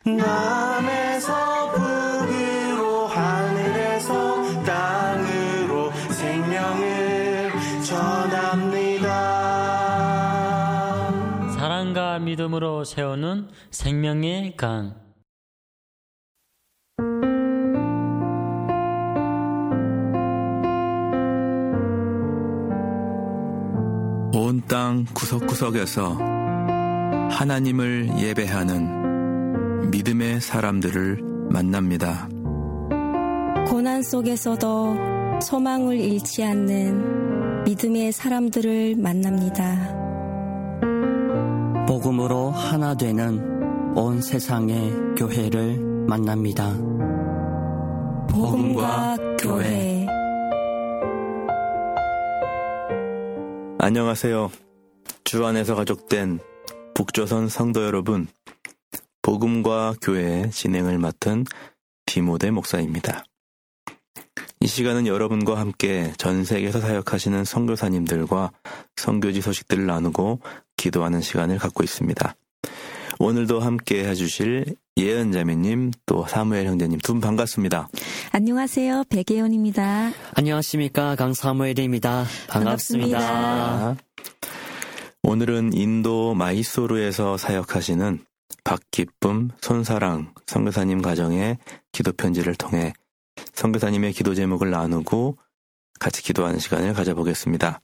남에서 북으로 하늘에서 땅으로 생명을 전합니다. 사랑과 믿음으로 세우는 생명의 강. 온 땅 구석구석에서 하나님을 예배하는 믿음의 사람들을 만납니다. 고난 속에서도 소망을 잃지 않는 믿음의 사람들을 만납니다. 복음으로 하나 되는 온 세상의 교회를 만납니다. 복음과 교회. 안녕하세요. 주 안에서 가족된 북조선 성도 여러분, 복음과 교회 진행을 맡은 디모데 목사입니다. 이 시간은 여러분과 함께 전 세계에서 사역하시는 선교사님들과 선교지 소식들을 나누고 기도하는 시간을 갖고 있습니다. 오늘도 함께 해주실 예은 자매님 또 사무엘 형제님 두 분 반갑습니다. 안녕하세요. 백예원입니다. 안녕하십니까. 강사무엘입니다. 반갑습니다. 오늘은 인도 마이소르에서 사역하시는 박기쁨, 손사랑 선교사님 가정의 기도 편지를 통해 선교사님의 기도 제목을 나누고 같이 기도하는 시간을 가져보겠습니다.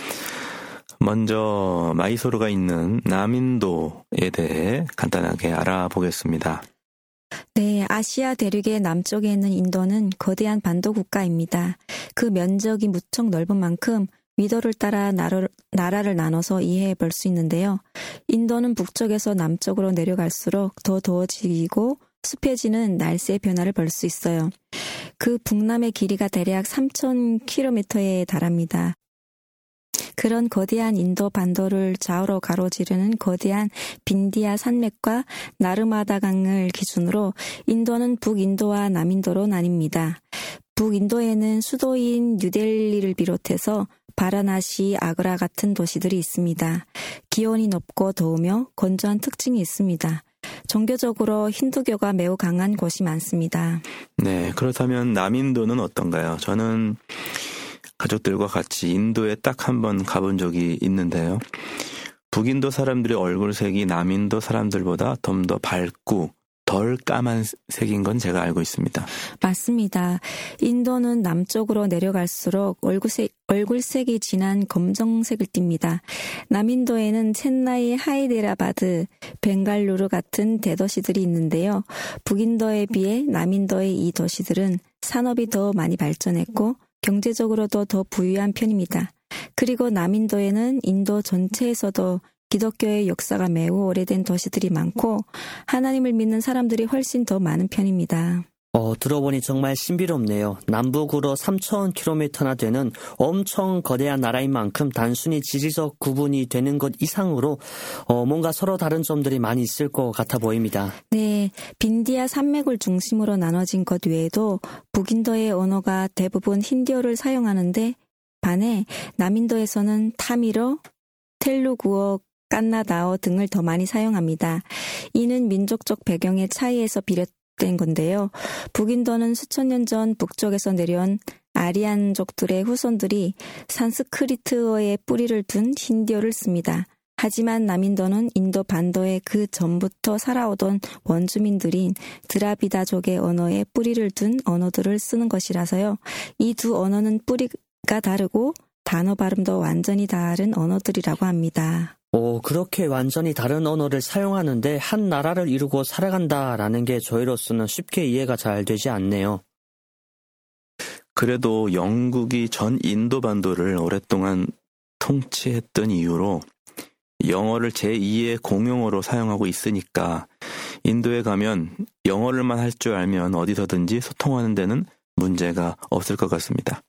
먼저 마이소르가 있는 남인도에 대해 간단하게 알아보겠습니다. 네, 아시아 대륙의 남쪽에 있는 인도는 거대한 반도 국가입니다. 그 면적이 무척 넓은 만큼 위도를 따라 나라를 나눠서 이해해 볼 수 있는데요. 인도는 북쪽에서 남쪽으로 내려갈수록 더 더워지고 습해지는 날씨의 변화를 볼 수 있어요. 그 북남의 길이가 대략 3,000km에 달합니다. 그런 거대한 인도 반도를 좌우로 가로지르는 거대한 빈디아 산맥과 나르마다 강을 기준으로 인도는 북인도와 남인도로 나뉩니다. 북인도에는 수도인 뉴델리를 비롯해서 바라나시, 아그라 같은 도시들이 있습니다. 기온이 높고 더우며 건조한 특징이 있습니다. 종교적으로 힌두교가 매우 강한 곳이 많습니다. 네, 그렇다면 남인도는 어떤가요? 저는 가족들과 같이 인도에 딱 한 번 가본 적이 있는데요. 북인도 사람들의 얼굴색이 남인도 사람들보다 좀 더 밝고 덜 까만 색인 건 제가 알고 있습니다. 맞습니다. 인도는 남쪽으로 내려갈수록 얼굴색이 진한 검정색을 띱니다. 남인도에는 첸나이, 하이데라바드, 벵갈루루 같은 대도시들이 있는데요. 북인도에 비해 남인도의 이 도시들은 산업이 더 많이 발전했고 경제적으로도 더 부유한 편입니다. 그리고 남인도에는 인도 전체에서도 기독교의 역사가 매우 오래된 도시들이 많고 하나님을 믿는 사람들이 훨씬 더 많은 편입니다. 들어보니 정말 신비롭네요. 남북으로 3,000km나 되는 엄청 거대한 나라인 만큼 단순히 지리적 구분이 되는 것 이상으로 뭔가 서로 다른 점들이 많이 있을 것 같아 보입니다. 네, 빈디아 산맥을 중심으로 나눠진 것 외에도 북인도의 언어가 대부분 힌디어를 사용하는데 반해 남인도에서는 타미르, 텔루구어, 깐나다어 등을 더 많이 사용합니다. 이는 민족적 배경의 차이에서 비롯된 건데요. 북인도는 수천 년 전 북쪽에서 내려온 아리안족들의 후손들이 산스크리트어에 뿌리를 둔 힌디어를 씁니다. 하지만 남인도는 인도 반도의 그 전부터 살아오던 원주민들인 드라비다족의 언어에 뿌리를 둔 언어들을 쓰는 것이라서요. 이 두 언어는 뿌리가 다르고 단어 발음도 완전히 다른 언어들이라고 합니다. 그렇게 완전히 다른 언어를 사용하는데 한 나라를 이루고 살아간다라는 게 저희로서는 쉽게 이해가 잘 되지 않네요. 그래도 영국이 전 인도 반도를 오랫동안 통치했던 이유로 영어를 제2의 공용어로 사용하고 있으니까 인도에 가면 영어를만 할 줄 알면 어디서든지 소통하는 데는 문제가 없을 것 같습니다.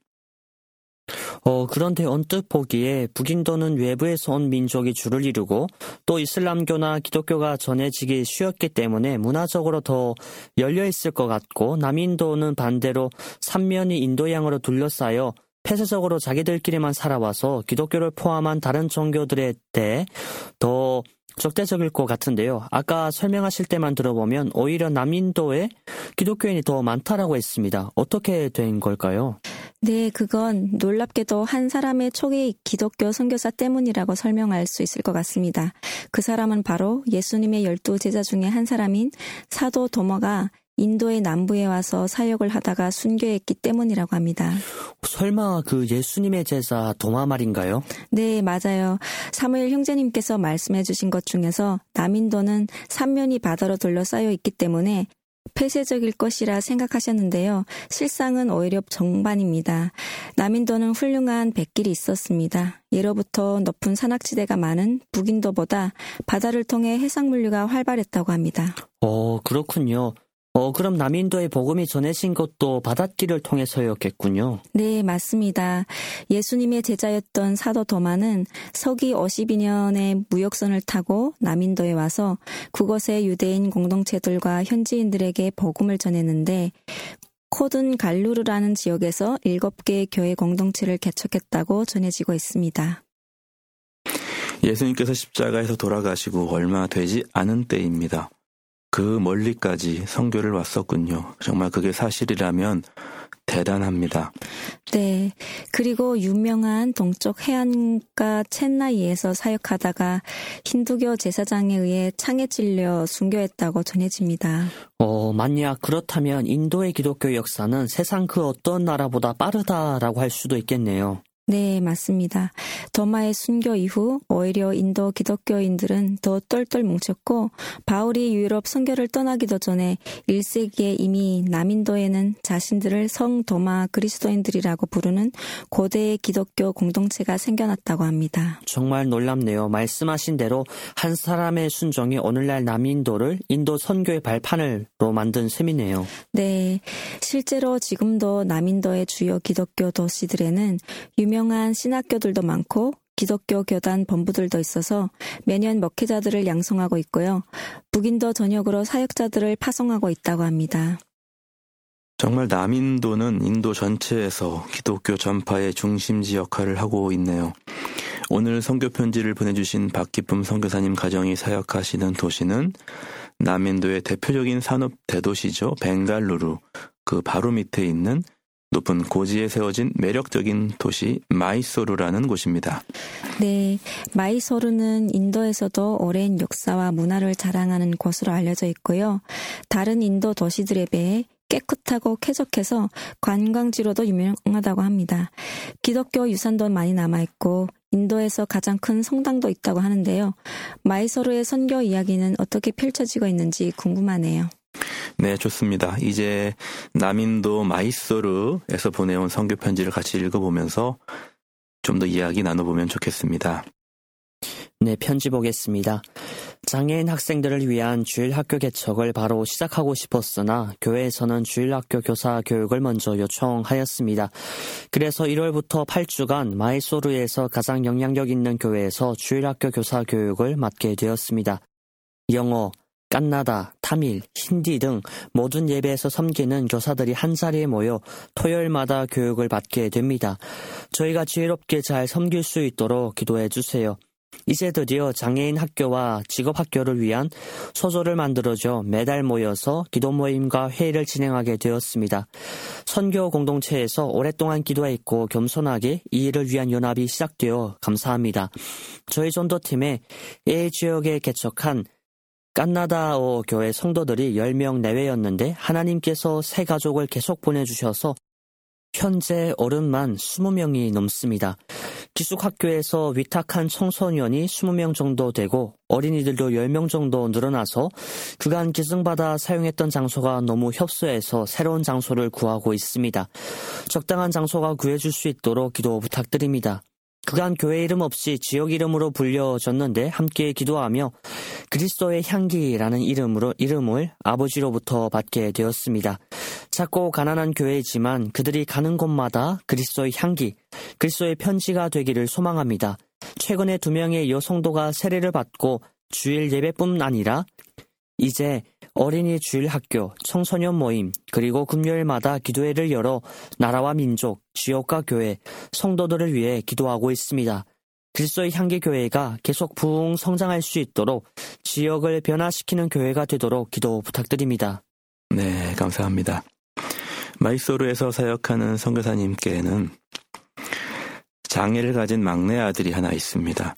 그런데 언뜻 보기에 북인도는 외부에서 온 민족이 주를 이루고 또 이슬람교나 기독교가 전해지기 쉬웠기 때문에 문화적으로 더 열려있을 것 같고 남인도는 반대로 삼면이 인도양으로 둘러싸여 폐쇄적으로 자기들끼리만 살아와서 기독교를 포함한 다른 종교들에 대해 더 적대적일 것 같은데요. 아까 설명하실 때만 들어보면 오히려 남인도에 기독교인이 더 많다라고 했습니다. 어떻게 된 걸까요? 네, 그건 놀랍게도 한 사람의 초기 기독교 선교사 때문이라고 설명할 수 있을 것 같습니다. 그 사람은 바로 예수님의 12 제자 중에 한 사람인 사도 도마가 인도의 남부에 와서 사역을 하다가 순교했기 때문이라고 합니다. 설마 그 예수님의 제자 도마 말인가요? 네, 맞아요. 사무엘 형제님께서 말씀해 주신 것 중에서 남인도는 삼면이 바다로 둘러싸여 있기 때문에 폐쇄적일 것이라 생각하셨는데요. 실상은 오히려 정반입니다. 남인도는 훌륭한 뱃길이 있었습니다. 예로부터 높은 산악지대가 많은 북인도보다 바다를 통해 해상물류가 활발했다고 합니다. 그렇군요. 그럼 남인도의 복음이 전해진 것도 바닷길을 통해서였겠군요. 네, 맞습니다. 예수님의 제자였던 사도 도마는 서기 52년에 무역선을 타고 남인도에 와서 그곳의 유대인 공동체들과 현지인들에게 복음을 전했는데 코든 갈루르라는 지역에서 7개의 교회 공동체를 개척했다고 전해지고 있습니다. 예수님께서 십자가에서 돌아가시고 얼마 되지 않은 때입니다. 그 멀리까지 선교를 왔었군요. 정말 그게 사실이라면 대단합니다. 네. 그리고 유명한 동쪽 해안가 첸나이에서 사역하다가 힌두교 제사장에 의해 창에 찔려 순교했다고 전해집니다. 만약 그렇다면 인도의 기독교 역사는 세상 그 어떤 나라보다 빠르다라고 할 수도 있겠네요. 네, 맞습니다. 도마의 순교 이후 오히려 인도 기독교인들은 더 똘똘 뭉쳤고 바울이 유럽 선교를 떠나기도 전에 1세기에 이미 남인도에는 자신들을 성도마 그리스도인들이라고 부르는 고대의 기독교 공동체가 생겨났다고 합니다. 정말 놀랍네요. 말씀하신 대로 한 사람의 순종이 오늘날 남인도를 인도 선교의 발판으로 만든 셈이네요. 네, 실제로 지금도 남인도의 주요 기독교 도시들에는 유명한 신학교들도 많고 기독교 교단 본부들도 있어서 매년 목회자들을 양성하고 있고요. 북인도 전역으로 사역자들을 파송하고 있다고 합니다. 정말 남인도는 인도 전체에서 기독교 전파의 중심지 역할을 하고 있네요. 오늘 선교 편지를 보내주신 박기쁨 선교사님 가정이 사역하시는 도시는 남인도의 대표적인 산업 대도시죠. 벵갈루루, 그 바로 밑에 있는 높은 고지에 세워진 매력적인 도시 마이소루라는 곳입니다. 네, 마이소루는 인도에서도 오랜 역사와 문화를 자랑하는 곳으로 알려져 있고요. 다른 인도 도시들에 비해 깨끗하고 쾌적해서 관광지로도 유명하다고 합니다. 기독교 유산도 많이 남아있고 인도에서 가장 큰 성당도 있다고 하는데요. 마이소루의 선교 이야기는 어떻게 펼쳐지고 있는지 궁금하네요. 네, 좋습니다. 이제 남인도 마이소루에서 보내온 선교 편지를 같이 읽어보면서 좀 더 이야기 나눠보면 좋겠습니다. 네, 편지 보겠습니다. 장애인 학생들을 위한 주일학교 개척을 바로 시작하고 싶었으나 교회에서는 주일학교 교사 교육을 먼저 요청하였습니다. 그래서 1월부터 8주간 마이소루에서 가장 영향력 있는 교회에서 주일학교 교사 교육을 맡게 되었습니다. 영어, 깐나다, 타밀, 힌디 등 모든 예배에서 섬기는 교사들이 한자리에 모여 토요일마다 교육을 받게 됩니다. 저희가 지혜롭게 잘 섬길 수 있도록 기도해 주세요. 이제 드디어 장애인 학교와 직업학교를 위한 소조를 만들어줘 매달 모여서 기도 모임과 회의를 진행하게 되었습니다. 선교 공동체에서 오랫동안 기도했고 겸손하게 이 일을 위한 연합이 시작되어 감사합니다. 저희 전도팀에 A 지역에 개척한 깐나다어 교회 성도들이 10명 내외였는데 하나님께서 새 가족을 계속 보내주셔서 현재 어른만 20명이 넘습니다. 기숙학교에서 위탁한 청소년이 20명 정도 되고 어린이들도 10명 정도 늘어나서 그간 기증받아 사용했던 장소가 너무 협소해서 새로운 장소를 구하고 있습니다. 적당한 장소가 구해줄 수 있도록 기도 부탁드립니다. 그간 교회 이름 없이 지역 이름으로 불려졌는데 함께 기도하며 그리스도의 향기라는 이름을 아버지로부터 받게 되었습니다. 작고 가난한 교회이지만 그들이 가는 곳마다 그리스도의 향기, 그리스도의 편지가 되기를 소망합니다. 최근에 2명의 여성도가 세례를 받고 주일 예배뿐 아니라 이제 어린이 주일학교, 청소년 모임, 그리고 금요일마다 기도회를 열어 나라와 민족, 지역과 교회, 성도들을 위해 기도하고 있습니다. 그리스도의 향기 교회가 계속 부흥 성장할 수 있도록 지역을 변화시키는 교회가 되도록 기도 부탁드립니다. 네, 감사합니다. 마이소르에서 사역하는 선교사님께는 장애를 가진 막내 아들이 하나 있습니다.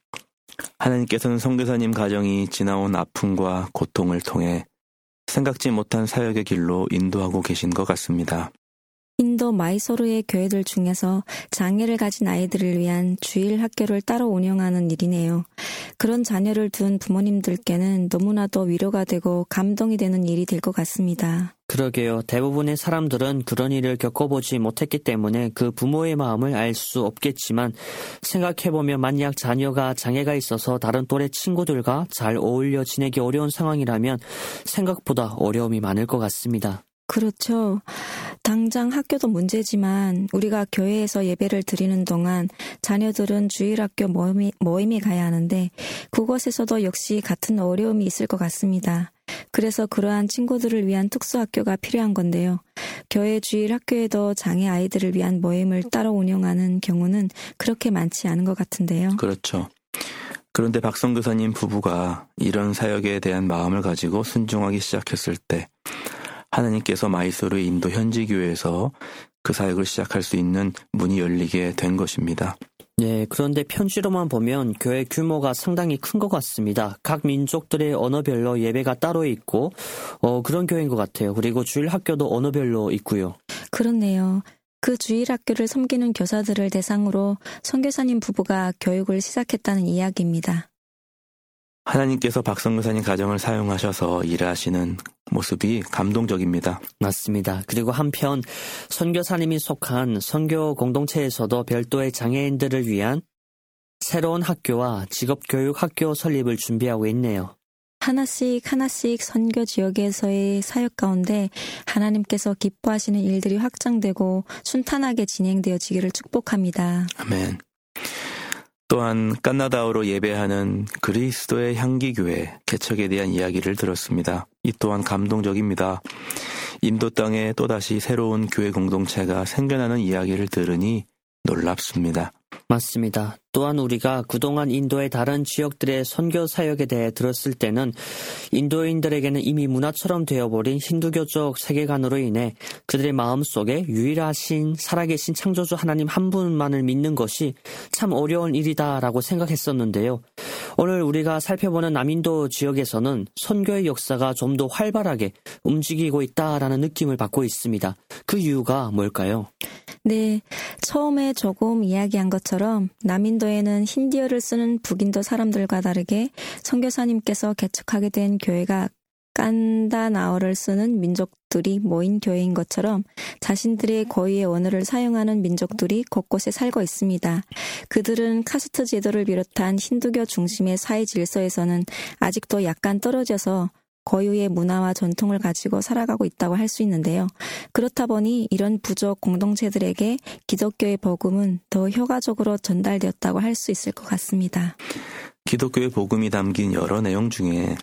하나님께서는 선교사님 가정이 지나온 아픔과 고통을 통해 생각지 못한 사역의 길로 인도하고 계신 것 같습니다. 인도 마이소르의 교회들 중에서 장애를 가진 아이들을 위한 주일 학교를 따로 운영하는 일이네요. 그런 자녀를 둔 부모님들께는 너무나도 위로가 되고 감동이 되는 일이 될 것 같습니다. 그러게요. 대부분의 사람들은 그런 일을 겪어보지 못했기 때문에 그 부모의 마음을 알 수 없겠지만 생각해보면 만약 자녀가 장애가 있어서 다른 또래 친구들과 잘 어울려 지내기 어려운 상황이라면 생각보다 어려움이 많을 것 같습니다. 그렇죠. 당장 학교도 문제지만 우리가 교회에서 예배를 드리는 동안 자녀들은 주일학교 모임에 가야 하는데 그곳에서도 역시 같은 어려움이 있을 것 같습니다. 그래서 그러한 친구들을 위한 특수학교가 필요한 건데요. 교회 주일학교에도 장애 아이들을 위한 모임을 따로 운영하는 경우는 그렇게 많지 않은 것 같은데요. 그렇죠. 그런데 박선교사님 부부가 이런 사역에 대한 마음을 가지고 순종하기 시작했을 때 하나님께서 마이소르 인도 현지교회에서 그 사역을 시작할 수 있는 문이 열리게 된 것입니다. 네, 그런데 편지로만 보면 교회 규모가 상당히 큰 것 같습니다. 각 민족들의 언어별로 예배가 따로 있고 그런 교회인 것 같아요. 그리고 주일 학교도 언어별로 있고요. 그렇네요. 그 주일 학교를 섬기는 교사들을 대상으로 선교사님 부부가 교육을 시작했다는 이야기입니다. 하나님께서 박선교사님 가정을 사용하셔서 일하시는 모습이 감동적입니다. 맞습니다. 그리고 한편 선교사님이 속한 선교 공동체에서도 별도의 장애인들을 위한 새로운 학교와 직업교육 학교 설립을 준비하고 있네요. 하나씩 선교 지역에서의 사역 가운데 하나님께서 기뻐하시는 일들이 확장되고 순탄하게 진행되어지기를 축복합니다. 아멘. 또한 까나다어로 예배하는 그리스도의 향기교회 개척에 대한 이야기를 들었습니다. 이 또한 감동적입니다. 인도 땅에 또다시 새로운 교회 공동체가 생겨나는 이야기를 들으니 놀랍습니다. 맞습니다. 또한 우리가 그동안 인도의 다른 지역들의 선교 사역에 대해 들었을 때는 인도인들에게는 이미 문화처럼 되어버린 힌두교적 세계관으로 인해 그들의 마음속에 유일하신 살아계신 창조주 하나님 한 분만을 믿는 것이 참 어려운 일이다라고 생각했었는데요. 오늘 우리가 살펴보는 남인도 지역에서는 선교의 역사가 좀 더 활발하게 움직이고 있다라는 느낌을 받고 있습니다. 그 이유가 뭘까요? 네, 처음에 조금 이야기한 것처럼 남인도에는 힌디어를 쓰는 북인도 사람들과 다르게 선교사님께서 개척하게 된 교회가 깐다나어를 쓰는 민족들이 모인 교회인 것처럼 자신들의 고유의 언어를 사용하는 민족들이 곳곳에 살고 있습니다. 그들은 카스트 제도를 비롯한 힌두교 중심의 사회 질서에서는 아직도 약간 떨어져서 고유의 문화와 전통을 가지고 살아가고 있다고 할 수 있는데요. 그렇다 보니 이런 부족 공동체들에게 기독교의 복음은 더 효과적으로 전달되었다고 할 수 있을 것 같습니다. 기독교의 복음이 담긴 여러 내용 중에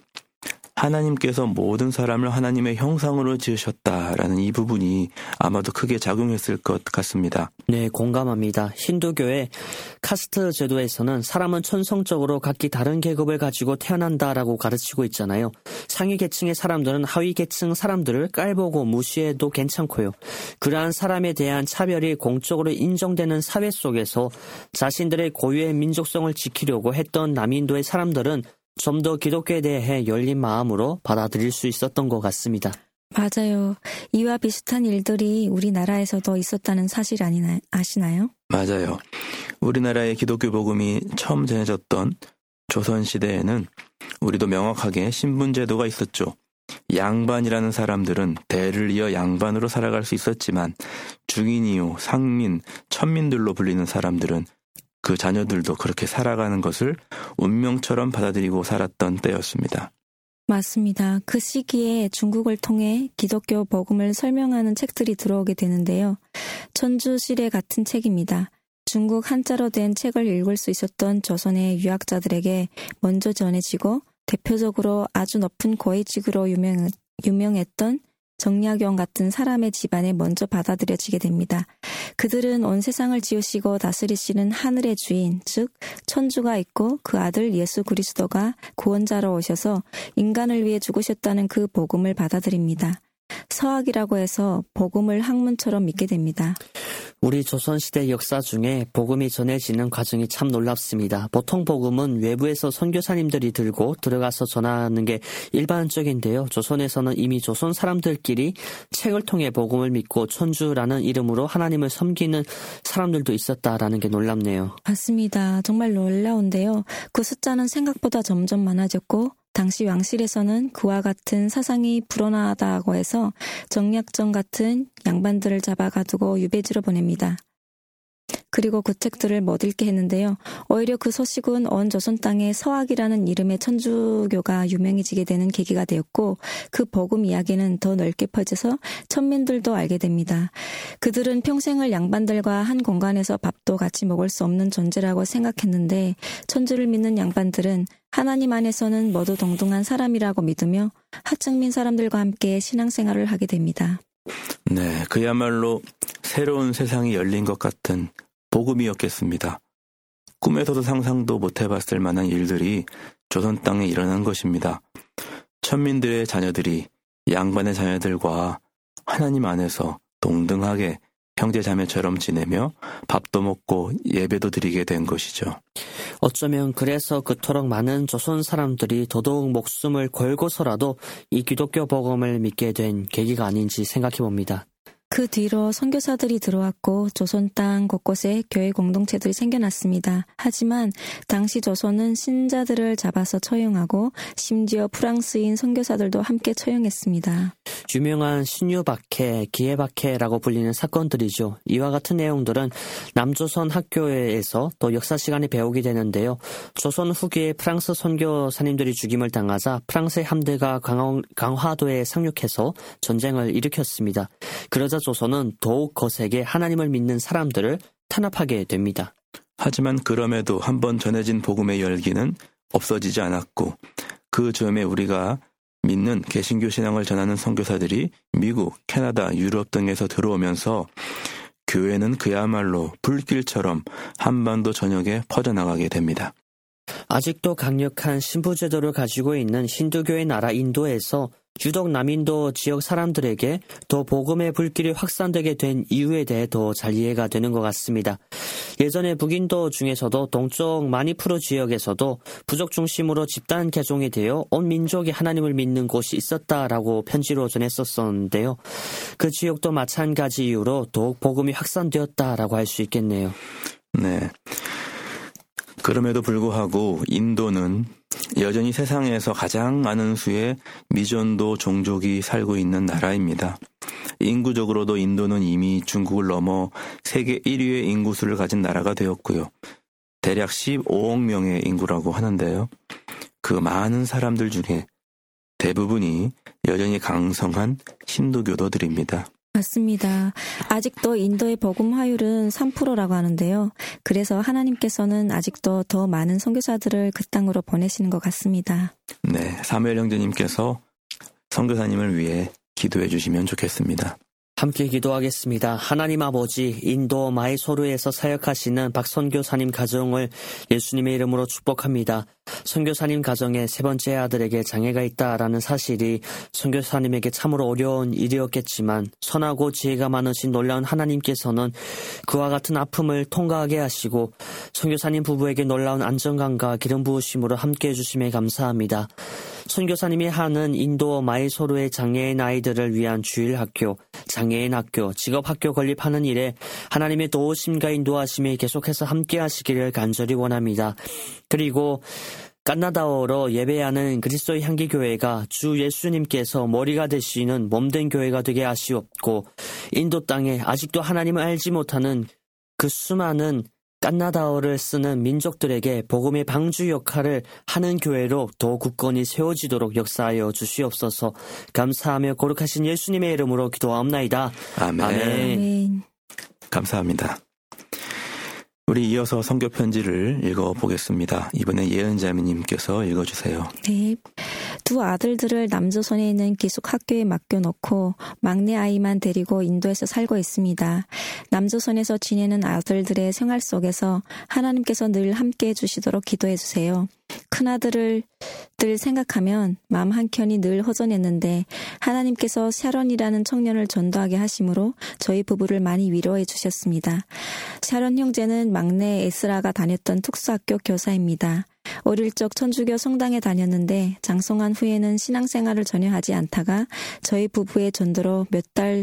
하나님께서 모든 사람을 하나님의 형상으로 지으셨다라는 이 부분이 아마도 크게 작용했을 것 같습니다. 네, 공감합니다. 힌두교의 카스트 제도에서는 사람은 천성적으로 각기 다른 계급을 가지고 태어난다라고 가르치고 있잖아요. 상위 계층의 사람들은 하위 계층 사람들을 깔보고 무시해도 괜찮고요. 그러한 사람에 대한 차별이 공적으로 인정되는 사회 속에서 자신들의 고유의 민족성을 지키려고 했던 남인도의 사람들은 좀 더 기독교에 대해 열린 마음으로 받아들일 수 있었던 것 같습니다. 맞아요. 이와 비슷한 일들이 우리나라에서도 있었다는 사실 아시나요? 맞아요. 우리나라의 기독교 복음이 처음 전해졌던 조선시대에는 우리도 명확하게 신분제도가 있었죠. 양반이라는 사람들은 대를 이어 양반으로 살아갈 수 있었지만 중인이요, 상민, 천민들로 불리는 사람들은 그 자녀들도 그렇게 살아가는 것을 운명처럼 받아들이고 살았던 때였습니다. 맞습니다. 그 시기에 중국을 통해 기독교 복음을 설명하는 책들이 들어오게 되는데요. 천주시래 같은 책입니다. 중국 한자로 된 책을 읽을 수 있었던 조선의 유학자들에게 먼저 전해지고 대표적으로 아주 높은 고위직으로 유명했던 정약용 같은 사람의 집안에 먼저 받아들여지게 됩니다. 그들은 온 세상을 지으시고 다스리시는 하늘의 주인, 즉 천주가 있고 그 아들 예수 그리스도가 구원자로 오셔서 인간을 위해 죽으셨다는 그 복음을 받아들입니다. 서학이라고 해서 복음을 학문처럼 믿게 됩니다. 우리 조선시대 역사 중에 복음이 전해지는 과정이 참 놀랍습니다. 보통 복음은 외부에서 선교사님들이 들고 들어가서 전하는 게 일반적인데요. 조선에서는 이미 조선 사람들끼리 책을 통해 복음을 믿고 천주라는 이름으로 하나님을 섬기는 사람들도 있었다라는 게 놀랍네요. 맞습니다. 정말 놀라운데요. 그 숫자는 생각보다 점점 많아졌고 당시 왕실에서는 그와 같은 사상이 불온하다고 해서 정약전 같은 양반들을 잡아가두고 유배지로 보냅니다. 그리고 그 책들을 못 읽게 했는데요. 오히려 그 소식은 온 조선 땅에 서학이라는 이름의 천주교가 유명해지게 되는 계기가 되었고 그 복음 이야기는 더 넓게 퍼져서 천민들도 알게 됩니다. 그들은 평생을 양반들과 한 공간에서 밥도 같이 먹을 수 없는 존재라고 생각했는데 천주를 믿는 양반들은 하나님 안에서는 모두 동등한 사람이라고 믿으며 하층민 사람들과 함께 신앙생활을 하게 됩니다. 네, 그야말로 새로운 세상이 열린 것 같은 복음이었겠습니다. 꿈에서도 상상도 못 해봤을 만한 일들이 조선 땅에 일어난 것입니다. 천민들의 자녀들이 양반의 자녀들과 하나님 안에서 동등하게 형제 자매처럼 지내며 밥도 먹고 예배도 드리게 된 것이죠. 어쩌면 그래서 그토록 많은 조선 사람들이 더더욱 목숨을 걸고서라도 이 기독교 복음을 믿게 된 계기가 아닌지 생각해 봅니다. 그 뒤로 선교사들이 들어왔고 조선 땅 곳곳에 교회 공동체들이 생겨났습니다. 하지만 당시 조선은 신자들을 잡아서 처형하고 심지어 프랑스인 선교사들도 함께 처형했습니다. 유명한 신유박해, 기해박해라고 불리는 사건들이죠. 이와 같은 내용들은 남조선 학교에서 또 역사 시간에 배우게 되는데요. 조선 후기에 프랑스 선교사님들이 죽임을 당하자 프랑스의 함대가 강화도에 상륙해서 전쟁을 일으켰습니다. 그러자 조선은 더욱 거세게 하나님을 믿는 사람들을 탄압하게 됩니다. 하지만 그럼에도 한번 전해진 복음의 열기는 없어지지 않았고 그 즈음에 우리가 믿는 개신교 신앙을 전하는 선교사들이 미국, 캐나다, 유럽 등에서 들어오면서 교회는 그야말로 불길처럼 한반도 전역에 퍼져나가게 됩니다. 아직도 강력한 신부제도를 가지고 있는 힌두교의 나라 인도에서 유독 남인도 지역 사람들에게 더 복음의 불길이 확산되게 된 이유에 대해 더 잘 이해가 되는 것 같습니다. 예전에 북인도 중에서도 동쪽 마니푸르 지역에서도 부족 중심으로 집단 개종이 되어 온 민족이 하나님을 믿는 곳이 있었다라고 편지로 전했었는데요. 그 지역도 마찬가지 이유로 더욱 복음이 확산되었다라고 할 수 있겠네요. 네. 그럼에도 불구하고 인도는 여전히 세상에서 가장 많은 수의 미전도 종족이 살고 있는 나라입니다. 인구적으로도 인도는 이미 중국을 넘어 세계 1위의 인구수를 가진 나라가 되었고요. 대략 15억 명의 인구라고 하는데요. 그 많은 사람들 중에 대부분이 여전히 강성한 힌두교도들입니다. 맞습니다. 아직도 인도의 복음 화율은 3%라고 하는데요. 그래서 하나님께서는 아직도 더 많은 선교사들을 그 땅으로 보내시는 것 같습니다. 네, 사무엘 형제님께서 선교사님을 위해 기도해 주시면 좋겠습니다. 함께 기도하겠습니다. 하나님 아버지, 인도 마이소르에서 사역하시는 박 선교사님 가정을 예수님의 이름으로 축복합니다. 선교사님 가정의 세 번째 아들에게 장애가 있다라는 사실이 선교사님에게 참으로 어려운 일이었겠지만 선하고 지혜가 많으신 놀라운 하나님께서는 그와 같은 아픔을 통과하게 하시고 선교사님 부부에게 놀라운 안정감과 기름 부으심으로 함께해 주심에 감사합니다. 선교사님이 하는 인도 마이소르의 장애인 아이들을 위한 주일학교, 장애인 학교, 직업학교 건립하는 일에 하나님의 도우심과 인도하심이 계속해서 함께 하시기를 간절히 원합니다. 그리고 까나다어로 예배하는 그리스도의 향기교회가 주 예수님께서 머리가 되시는 몸된 교회가 되게 하시옵고 인도 땅에 아직도 하나님을 알지 못하는 그 수많은 까나다어를 쓰는 민족들에게 복음의 방주 역할을 하는 교회로 더 굳건히 세워지도록 역사하여 주시옵소서. 감사하며 거룩하신 예수님의 이름으로 기도하옵나이다. 아멘. 아멘. 감사합니다. 우리 이어서 선교 편지를 읽어보겠습니다. 이번에 예은자매님께서 읽어주세요. 네. 두 아들들을 남조선에 있는 기숙학교에 맡겨놓고 막내 아이만 데리고 인도에서 살고 있습니다. 남조선에서 지내는 아들들의 생활 속에서 하나님께서 늘 함께해 주시도록 기도해 주세요. 큰아들을 생각하면 마음 한켠이 늘 허전했는데 하나님께서 샤론이라는 청년을 전도하게 하심으로 저희 부부를 많이 위로해 주셨습니다. 샤론 형제는 막내 에스라가 다녔던 특수학교 교사입니다. 어릴 적 천주교 성당에 다녔는데 장성한 후에는 신앙생활을 전혀 하지 않다가 저희 부부의 전도로 몇 달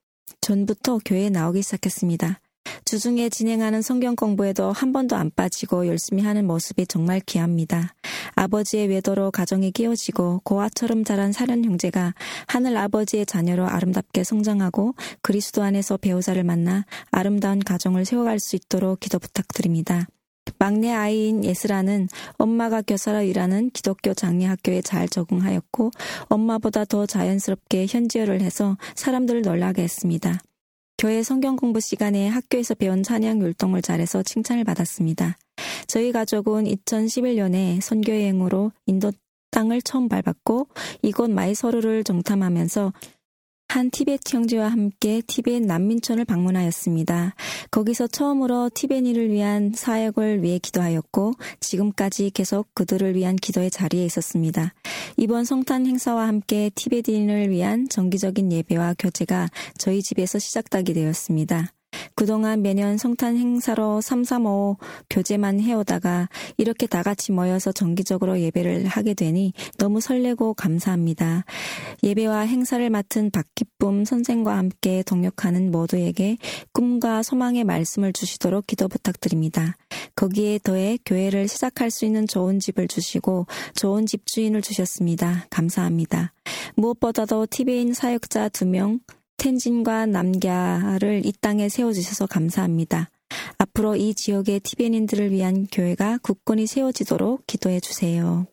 전부터 교회에 나오기 시작했습니다. 주중에 진행하는 성경 공부에도 한 번도 안 빠지고 열심히 하는 모습이 정말 귀합니다. 아버지의 외도로 가정이 깨어지고 고아처럼 자란 사련 형제가 하늘 아버지의 자녀로 아름답게 성장하고 그리스도 안에서 배우자를 만나 아름다운 가정을 세워갈 수 있도록 기도 부탁드립니다. 막내 아이인 예스라는 엄마가 교사로 일하는 기독교 장례학교에 잘 적응하였고 엄마보다 더 자연스럽게 현지어를 해서 사람들을 놀라게 했습니다. 교회 성경 공부 시간에 학교에서 배운 찬양 율동을 잘해서 칭찬을 받았습니다. 저희 가족은 2011년에 선교여행으로 인도 땅을 처음 밟았고 이곳 마이서루를 정탐하면서 한 티베트 형제와 함께 티베트 난민촌을 방문하였습니다. 거기서 처음으로 티베니를 위한 사역을 위해 기도하였고 지금까지 계속 그들을 위한 기도의 자리에 있었습니다. 이번 성탄 행사와 함께 티베트인을 위한 정기적인 예배와 교제가 저희 집에서 시작되게 되었습니다. 그동안 매년 성탄 행사로 335 교제만 해오다가 이렇게 다 같이 모여서 정기적으로 예배를 하게 되니 너무 설레고 감사합니다. 예배와 행사를 맡은 박기쁨 선생과 함께 동역하는 모두에게 꿈과 소망의 말씀을 주시도록 기도 부탁드립니다. 거기에 더해 교회를 시작할 수 있는 좋은 집을 주시고 좋은 집주인을 주셨습니다. 감사합니다. 무엇보다도 티베인 사역자 2명 텐진과 남갸를 이 땅에 세워주셔서 감사합니다. 앞으로 이 지역의 티베인들을 위한 교회가 굳건히 세워지도록 기도해 주세요.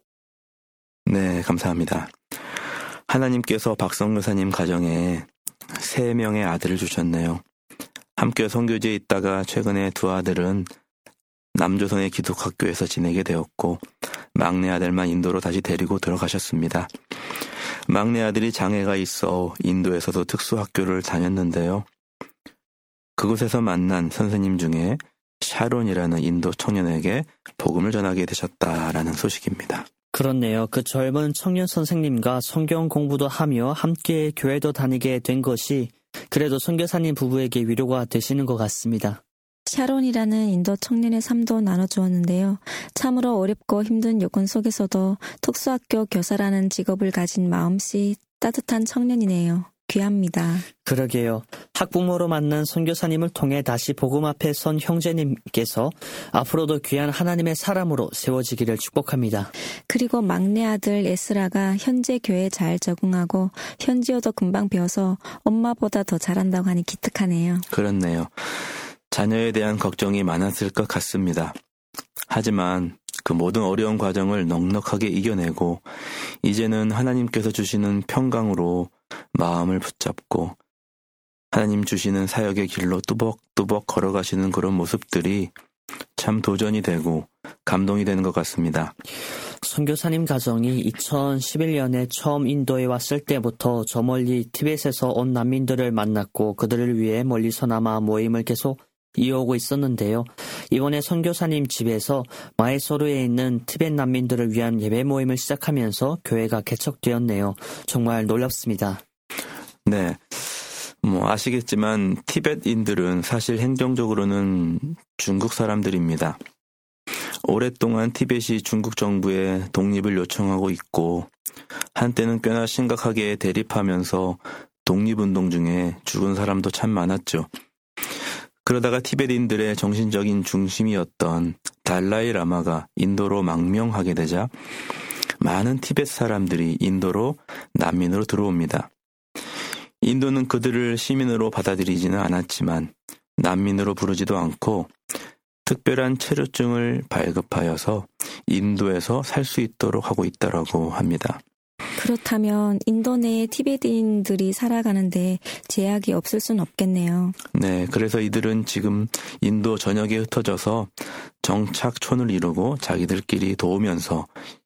네, 감사합니다. 하나님께서 박성교사님 가정에 3명의 아들을 주셨네요. 함께 선교지에 있다가 최근에 2 아들은 남조선의 기독학교에서 지내게 되었고 막내 아들만 인도로 다시 데리고 들어가셨습니다. 막내 아들이 장애가 있어 인도에서도 특수학교를 다녔는데요. 그곳에서 만난 선생님 중에 샤론이라는 인도 청년에게 복음을 전하게 되셨다라는 소식입니다. 그렇네요. 그 젊은 청년 선생님과 성경 공부도 하며 함께 교회도 다니게 된 것이 그래도 선교사님 부부에게 위로가 되시는 것 같습니다. 샤론이라는 인도 청년의 삶도 나눠주었는데요. 참으로 어렵고 힘든 여건 속에서도 특수학교 교사라는 직업을 가진 마음씨 따뜻한 청년이네요. 귀합니다. 그러게요. 학부모로 만난 선교사님을 통해 다시 복음 앞에 선 형제님께서 앞으로도 귀한 하나님의 사람으로 세워지기를 축복합니다. 그리고 막내 아들 에스라가 현재 교회에 잘 적응하고 현지어도 금방 배워서 엄마보다 더 잘한다고 하니 기특하네요. 그렇네요. 자녀에 대한 걱정이 많았을 것 같습니다. 하지만 그 모든 어려운 과정을 넉넉하게 이겨내고 이제는 하나님께서 주시는 평강으로 마음을 붙잡고 하나님 주시는 사역의 길로 뚜벅뚜벅 걸어가시는 그런 모습들이 참 도전이 되고 감동이 되는 것 같습니다. 선교사님 가정이 2011년에 처음 인도에 왔을 때부터 저 멀리 티벳에서 온 난민들을 만났고 그들을 위해 멀리서나마 모임을 계속 이어오고 있었는데요. 이번에 선교사님 집에서 마에소르에 있는 티벳 난민들을 위한 예배 모임을 시작하면서 교회가 개척되었네요. 정말 놀랍습니다. 네, 아시겠지만 티벳인들은 사실 행정적으로는 중국 사람들입니다. 오랫동안 티벳이 중국 정부에 독립을 요청하고 있고 한때는 꽤나 심각하게 대립하면서 독립운동 중에 죽은 사람도 참 많았죠. 그러다가 티베트인들의 정신적인 중심이었던 달라이 라마가 인도로 망명하게 되자 많은 티베트 사람들이 인도로 난민으로 들어옵니다. 인도는 그들을 시민으로 받아들이지는 않았지만 난민으로 부르지도 않고 특별한 체류증을 발급하여서 인도에서 살 수 있도록 하고 있다고 합니다. 그렇다면 인도 내에 티베트인들이 살아가는데 제약이 없을 순 없겠네요. 네, 그래서 이들은 지금 인도 전역에 흩어져서 정착촌을 이루고 자기들끼리 도우면서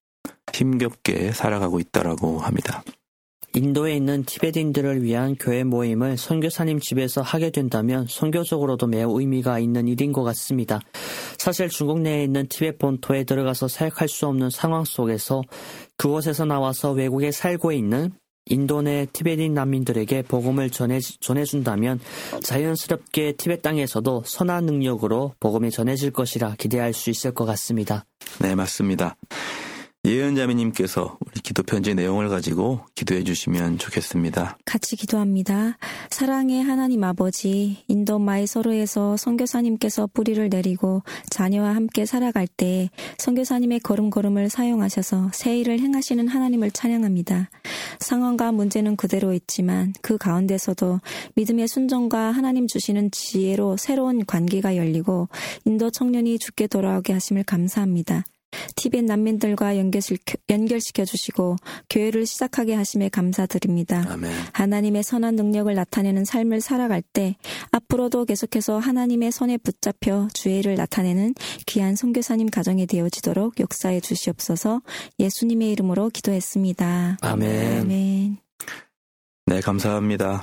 힘겹게 살아가고 있다라고 합니다. 인도에 있는 티베트인들을 위한 교회 모임을 선교사님 집에서 하게 된다면 선교적으로도 매우 의미가 있는 일인 것 같습니다. 사실 중국 내에 있는 티베트 본토에 들어가서 사역할 수 없는 상황 속에서 그곳에서 나와서 외국에 살고 있는 인도 내 티베트인 난민들에게 복음을 전해준다면 자연스럽게 티베트 땅에서도 선한 능력으로 복음이 전해질 것이라 기대할 수 있을 것 같습니다. 네, 맞습니다. 예은자매님께서 우리 기도 편지 내용을 가지고 기도해 주시면 좋겠습니다. 같이 기도합니다. 사랑의 하나님 아버지, 인도 마이소르에서 선교사님께서 뿌리를 내리고 자녀와 함께 살아갈 때 선교사님의 걸음걸음을 사용하셔서 새 일을 행하시는 하나님을 찬양합니다. 상황과 문제는 그대로 있지만 그 가운데서도 믿음의 순종과 하나님 주시는 지혜로 새로운 관계가 열리고 인도 청년이 주께 돌아오게 하심을 감사합니다. 티벳 난민들과 연결시켜 주시고 교회를 시작하게 하심에 감사드립니다. 아멘. 하나님의 선한 능력을 나타내는 삶을 살아갈 때 앞으로도 계속해서 하나님의 손에 붙잡혀 주의 일을 나타내는 귀한 선교사님 가정이 되어지도록 역사해 주시옵소서. 예수님의 이름으로 기도했습니다. 아멘. 아멘. 네, 감사합니다.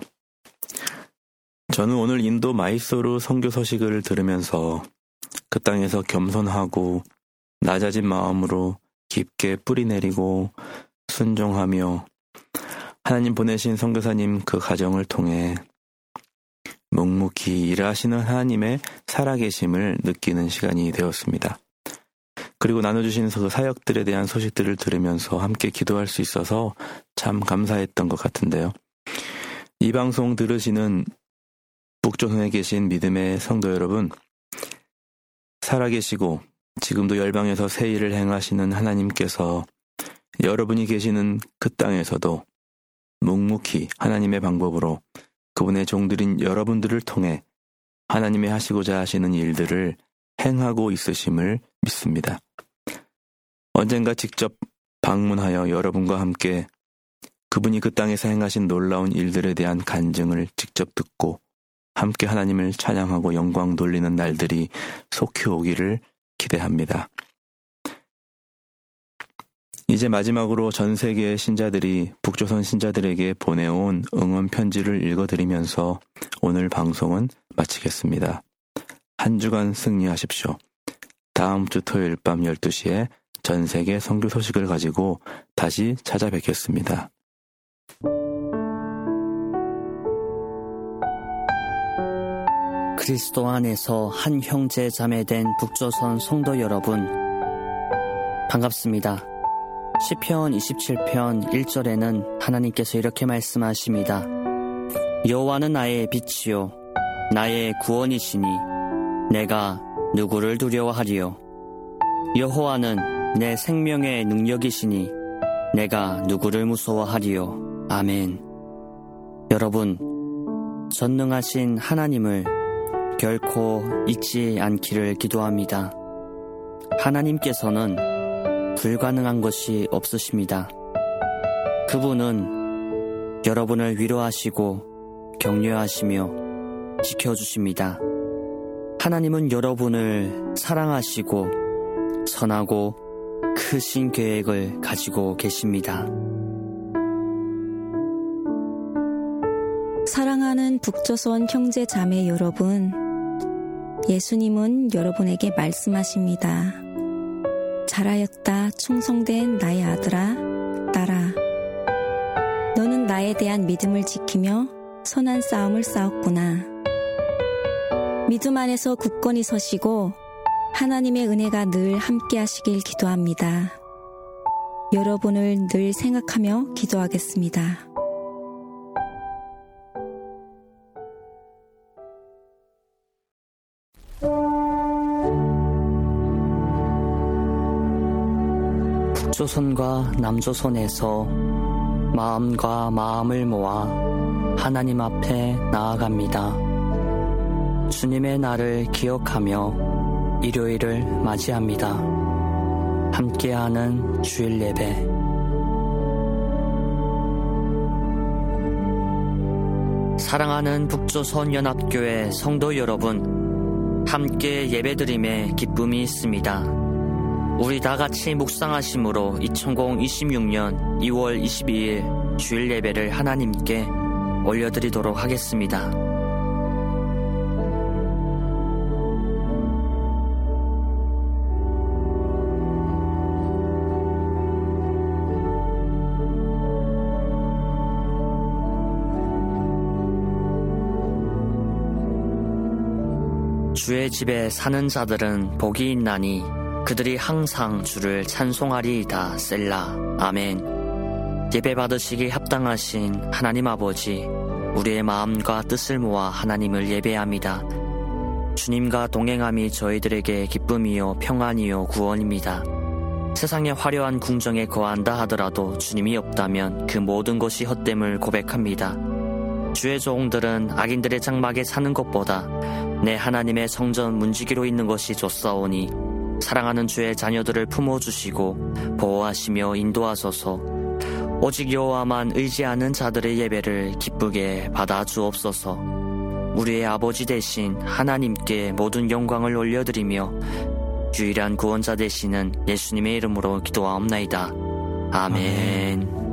저는 오늘 인도 마이소르 선교 소식을 들으면서 그 땅에서 겸손하고 낮아진 마음으로 깊게 뿌리 내리고 순종하며 하나님 보내신 선교사님 그 가정을 통해 묵묵히 일하시는 하나님의 살아계심을 느끼는 시간이 되었습니다. 그리고 나눠주신 그 사역들에 대한 소식들을 들으면서 함께 기도할 수 있어서 참 감사했던 것 같은데요. 이 방송 들으시는 북조선에 계신 믿음의 성도 여러분, 살아계시고 지금도 열방에서 새 일을 행하시는 하나님께서 여러분이 계시는 그 땅에서도 묵묵히 하나님의 방법으로 그분의 종들인 여러분들을 통해 하나님의 하시고자 하시는 일들을 행하고 있으심을 믿습니다. 언젠가 직접 방문하여 여러분과 함께 그분이 그 땅에서 행하신 놀라운 일들에 대한 간증을 직접 듣고 함께 하나님을 찬양하고 영광 돌리는 날들이 속히 오기를 기대합니다. 이제 마지막으로 전 세계의 신자들이 북조선 신자들에게 보내온 응원 편지를 읽어드리면서 오늘 방송은 마치겠습니다. 한 주간 승리하십시오. 다음 주 토요일 밤 12시에 전 세계 선교 소식을 가지고 다시 찾아뵙겠습니다. 그리스도 안에서 한 형제 자매된 북조선 성도 여러분, 반갑습니다. 시편 27편 1절에는 하나님께서 이렇게 말씀하십니다. 여호와는 나의 빛이요 나의 구원이시니 내가 누구를 두려워하리요. 여호와는 내 생명의 능력이시니 내가 누구를 무서워하리요. 아멘. 여러분, 전능하신 하나님을 결코 잊지 않기를 기도합니다. 하나님께서는 불가능한 것이 없으십니다. 그분은 여러분을 위로하시고 격려하시며 지켜주십니다. 하나님은 여러분을 사랑하시고 선하고 크신 계획을 가지고 계십니다. 사랑하는 북조선 형제 자매 여러분, 예수님은 여러분에게 말씀하십니다. 잘하였다 충성된 나의 아들아, 딸아. 너는 나에 대한 믿음을 지키며 선한 싸움을 싸웠구나. 믿음 안에서 굳건히 서시고 하나님의 은혜가 늘 함께 하시길 기도합니다. 여러분을 늘 생각하며 기도하겠습니다. 북조선과 남조선에서 마음과 마음을 모아 하나님 앞에 나아갑니다. 주님의 날을 기억하며 일요일을 맞이합니다. 함께하는 주일 예배. 사랑하는 북조선 연합교회 성도 여러분, 함께 예배드림에 기쁨이 있습니다. 우리 다 같이 묵상하심으로 2026년 2월 22일 주일 예배를 하나님께 올려드리도록 하겠습니다. 주의 집에 사는 자들은 복이 있나니 그들이 항상 주를 찬송하리이다. 셀라. 아멘. 예배 받으시기 합당하신 하나님 아버지, 우리의 마음과 뜻을 모아 하나님을 예배합니다. 주님과 동행함이 저희들에게 기쁨이요 평안이요 구원입니다. 세상의 화려한 궁정에 거한다 하더라도 주님이 없다면 그 모든 것이 헛됨을 고백합니다. 주의 종들은 악인들의 장막에 사는 것보다 내 하나님의 성전 문지기로 있는 것이 좋사오니 사랑하는 주의 자녀들을 품어주시고 보호하시며 인도하소서. 오직 여호와만 의지하는 자들의 예배를 기쁘게 받아주옵소서. 우리의 아버지 되신 하나님께 모든 영광을 올려드리며 유일한 구원자 되시는 예수님의 이름으로 기도하옵나이다. 아멘.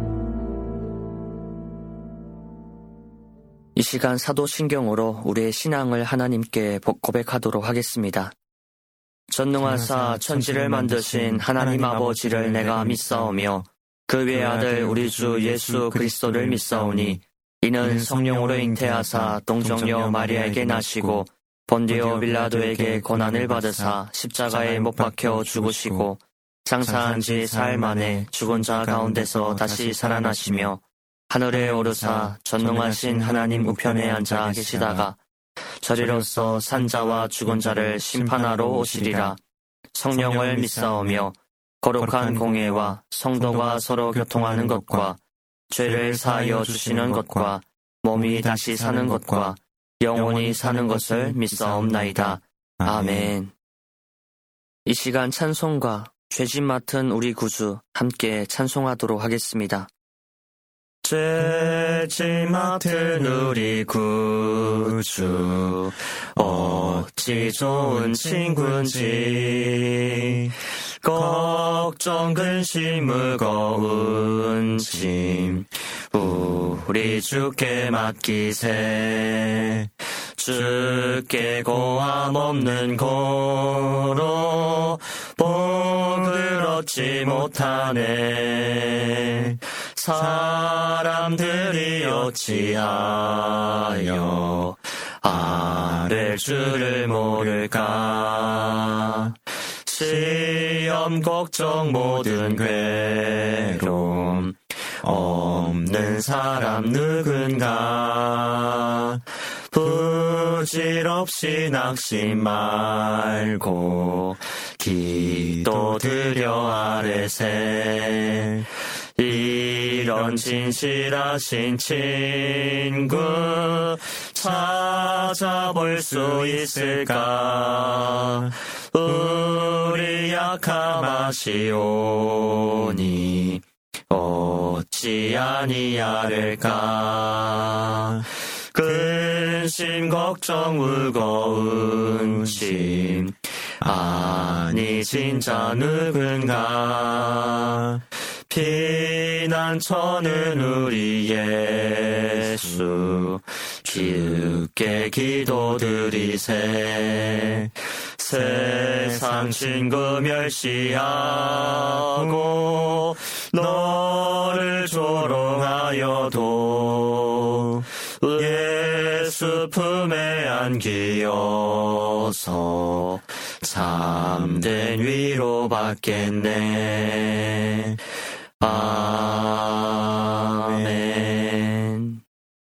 이 시간 사도신경으로 우리의 신앙을 하나님께 고백하도록 하겠습니다. 전능하사 천지를 만드신 하나님 아버지를 내가 믿사오며 그 외아들 우리 주 예수 그리스도를 믿사오니 이는 성령으로 잉태하사 동정녀 마리아에게 나시고 본디오 빌라도에게 고난을 받으사 십자가에 못 박혀 죽으시고 장사한 지 사흘 만에 죽은 자 가운데서 다시 살아나시며 하늘에 오르사 전능하신 하나님 우편에 앉아 계시다가 저리로서 산자와 죽은 자를 심판하러 오시리라. 성령을 믿사오며 거룩한 공회와 성도가 서로 교통하는 것과 죄를 사하여 주시는 것과 몸이 다시 사는 것과 영원히 사는 것을 믿사옵나이다. 아멘. 이 시간 찬송과 죄짐 맡은 우리 구주 함께 찬송하도록 하겠습니다. 죄짐 맡은 우리 구주 어찌 좋은 친구인지 걱정 근심 무거운 짐 우리 주께 맡기세. 주께 고함 없는 고로 복을 얻지 못하네. 사람들이 어찌하여 아랠 줄을 모를까. 시험 걱정 모든 괴로움 없는 사람 누군가. 부질없이 낙심 말고 기도드려 아뢰세. 이런 진실하신 친구 찾아볼 수 있을까. 우리 약함 아시오니 어찌 아니하릴까. 근심 걱정 무거운 짐 아니 진짜 누군가. 피난처는 우리 예수 깊게 기도드리세. 세상 친구 멸시하고 너를 조롱하여도 예수 품에 안기어서 참된 위로 받겠네. 아멘.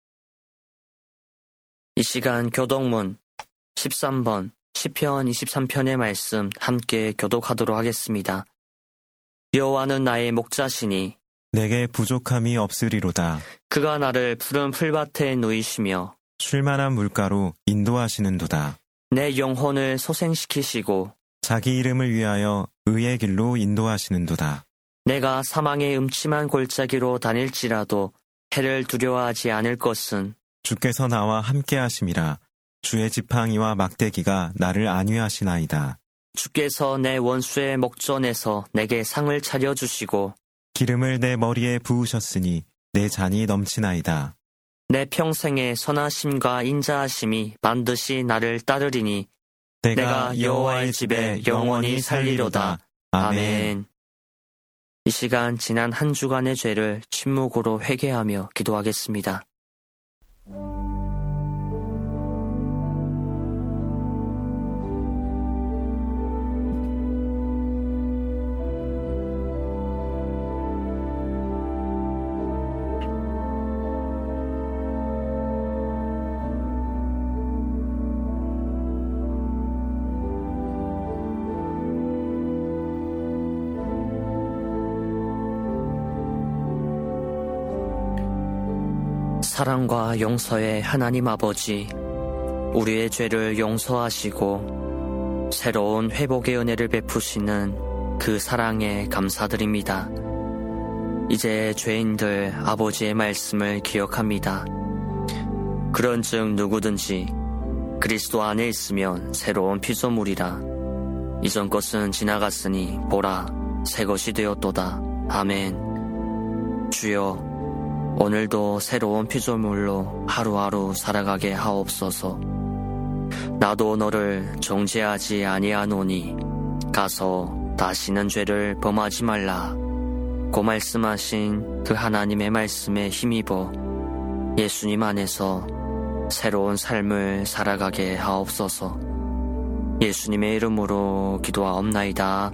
이 시간 교독문 13번 시편 23편의 말씀 함께 교독하도록 하겠습니다. 여호와는 나의 목자시니 내게 부족함이 없으리로다. 그가 나를 푸른 풀밭에 누이시며 쉴만한 물가로 인도하시는도다. 내 영혼을 소생시키시고 자기 이름을 위하여 의의 길로 인도하시는도다. 내가 사망의 음침한 골짜기로 다닐지라도 해를 두려워하지 않을 것은 주께서 나와 함께 하심이라. 주의 지팡이와 막대기가 나를 안위하시나이다. 주께서 내 원수의 목전에서 내게 상을 차려주시고 기름을 내 머리에 부으셨으니 내 잔이 넘치나이다. 내 평생의 선하심과 인자하심이 반드시 나를 따르리니 내가 여호와의 집에 영원히 살리로다. 아멘. 이 시간 지난 한 주간의 죄를 침묵으로 회개하며 기도하겠습니다. 사랑과 용서의 하나님 아버지, 우리의 죄를 용서하시고 새로운 회복의 은혜를 베푸시는 그 사랑에 감사드립니다. 이제 죄인들 아버지의 말씀을 기억합니다. 그런즉 누구든지 그리스도 안에 있으면 새로운 피조물이라. 이전 것은 지나갔으니 보라, 새 것이 되었도다. 아멘. 주여, 오늘도 새로운 피조물로 하루하루 살아가게 하옵소서. 나도 너를 정죄하지 아니하노니 가서 다시는 죄를 범하지 말라. 고 말씀하신 그 하나님의 말씀에 힘입어 예수님 안에서 새로운 삶을 살아가게 하옵소서. 예수님의 이름으로 기도하옵나이다.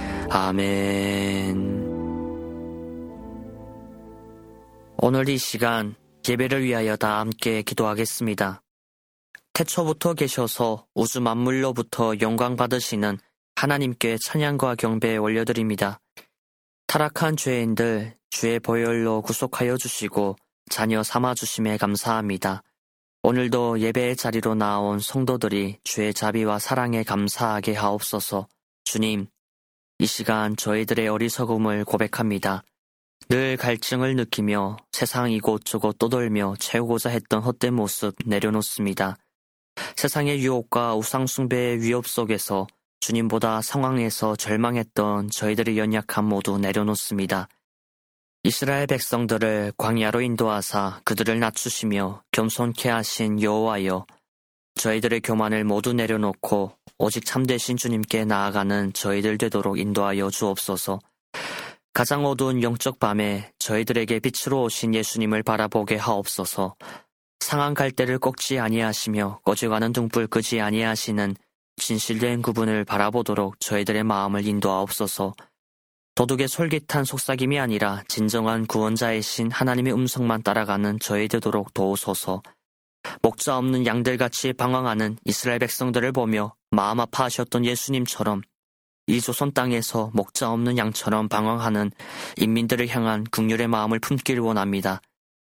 아멘. 오늘 이 시간 예배를 위하여 다 함께 기도하겠습니다. 태초부터 계셔서 우주 만물로부터 영광 받으시는 하나님께 찬양과 경배 올려드립니다. 타락한 죄인들 주의 보혈로 구속하여 주시고 자녀 삼아주심에 감사합니다. 오늘도 예배의 자리로 나온 성도들이 주의 자비와 사랑에 감사하게 하옵소서. 주님, 이 시간 저희들의 어리석음을 고백합니다. 늘 갈증을 느끼며 세상 이곳저곳 떠돌며 채우고자 했던 헛된 모습 내려놓습니다. 세상의 유혹과 우상숭배의 위협 속에서 주님보다 상황에서 절망했던 저희들의 연약함 모두 내려놓습니다. 이스라엘 백성들을 광야로 인도하사 그들을 낮추시며 겸손케 하신 여호와여, 저희들의 교만을 모두 내려놓고 오직 참되신 주님께 나아가는 저희들 되도록 인도하여 주옵소서. 가장 어두운 영적 밤에 저희들에게 빛으로 오신 예수님을 바라보게 하옵소서. 상한 갈대를 꺾지 아니하시며 꺼져가는 등불 끄지 아니하시는 진실된 그분을 바라보도록 저희들의 마음을 인도하옵소서. 도둑의 솔깃한 속삭임이 아니라 진정한 구원자이신 하나님의 음성만 따라가는 저희 되도록 도우소서. 목자 없는 양들같이 방황하는 이스라엘 백성들을 보며 마음 아파하셨던 예수님처럼 이 조선 땅에서 목자 없는 양처럼 방황하는 인민들을 향한 긍휼의 마음을 품기를 원합니다.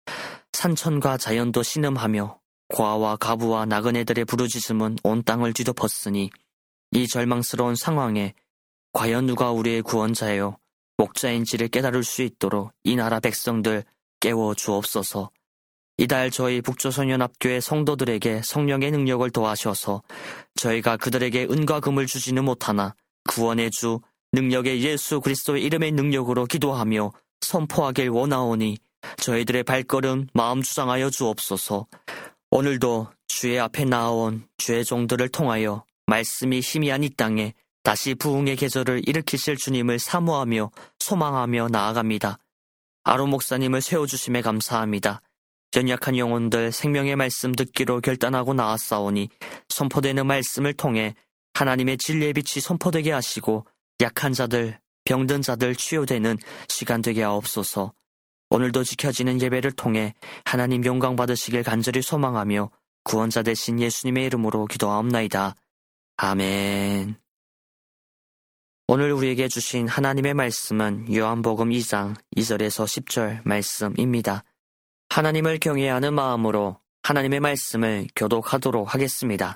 산천과 자연도 신음하며 고아와 가부와 나그네들의 부르짖음은 온 땅을 뒤덮었으니 이 절망스러운 상황에 과연 누가 우리의 구원자요 목자인지를 깨달을 수 있도록 이 나라 백성들 깨워 주옵소서. 이달 저희 북조선연합교회 성도들에게 성령의 능력을 더하셔서 저희가 그들에게 은과 금을 주지는 못하나 구원의 주 능력의 예수 그리스도의 이름의 능력으로 기도하며 선포하길 원하오니 저희들의 발걸음 마음 주장하여 주옵소서. 오늘도 주의 앞에 나아온 주의 종들을 통하여 말씀이 희미한 이 땅에 다시 부흥의 계절을 일으키실 주님을 사모하며 소망하며 나아갑니다. 아론 목사님을 세워주심에 감사합니다. 연약한 영혼들 생명의 말씀 듣기로 결단하고 나아싸우니 선포되는 말씀을 통해 하나님의 진리의 빛이 선포되게 하시고 약한 자들, 병든 자들 치유되는 시간 되게 하옵소서. 오늘도 지켜지는 예배를 통해 하나님 영광 받으시길 간절히 소망하며 구원자 되신 예수님의 이름으로 기도하옵나이다. 아멘. 오늘 우리에게 주신 하나님의 말씀은 요한복음 2장 2절에서 10절 말씀입니다. 하나님을 경외하는 마음으로 하나님의 말씀을 교독하도록 하겠습니다.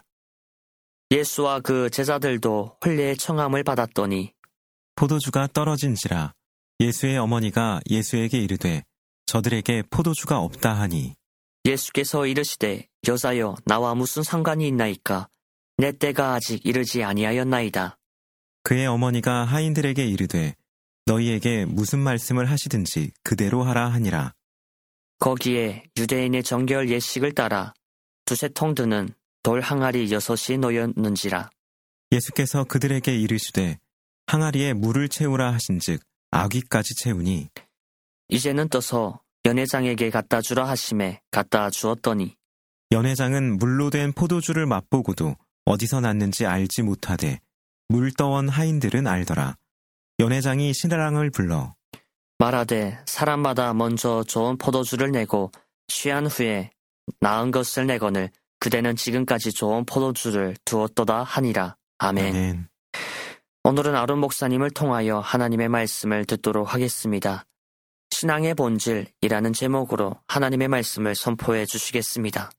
예수와 그 제자들도 혼례의 청함을 받았더니 포도주가 떨어진지라 예수의 어머니가 예수에게 이르되 저들에게 포도주가 없다 하니 예수께서 이르시되 여자여 나와 무슨 상관이 있나이까 내 때가 아직 이르지 아니하였나이다. 그의 어머니가 하인들에게 이르되 너희에게 무슨 말씀을 하시든지 그대로 하라 하니라. 거기에 유대인의 정결 예식을 따라 두세 통 드는 돌 항아리 6이 놓였는지라. 예수께서 그들에게 이르시되 항아리에 물을 채우라 하신즉 아귀까지 채우니 이제는 떠서 연회장에게 갖다 주라 하심에 갖다 주었더니 연회장은 물로 된 포도주를 맛보고도 어디서 났는지 알지 못하되 물 떠온 하인들은 알더라. 연회장이 신랑을 불러 말하되 사람마다 먼저 좋은 포도주를 내고 취한 후에 나은 것을 내거늘 그대는 지금까지 좋은 포도주를 두었도다 하니라. 아멘. 아멘. 오늘은 아론 목사님을 통하여 하나님의 말씀을 듣도록 하겠습니다. 신앙의 본질이라는 제목으로 하나님의 말씀을 선포해 주시겠습니다.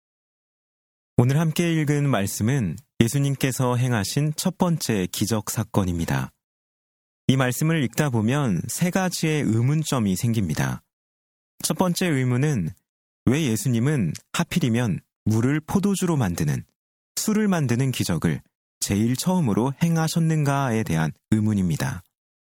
오늘 함께 읽은 말씀은 예수님께서 행하신 첫 번째 기적 사건입니다. 이 말씀을 읽다 보면 세 가지의 의문점이 생깁니다. 첫 번째 의문은 왜 예수님은 하필이면 물을 포도주로 만드는, 술을 만드는 기적을 제일 처음으로 행하셨는가에 대한 의문입니다.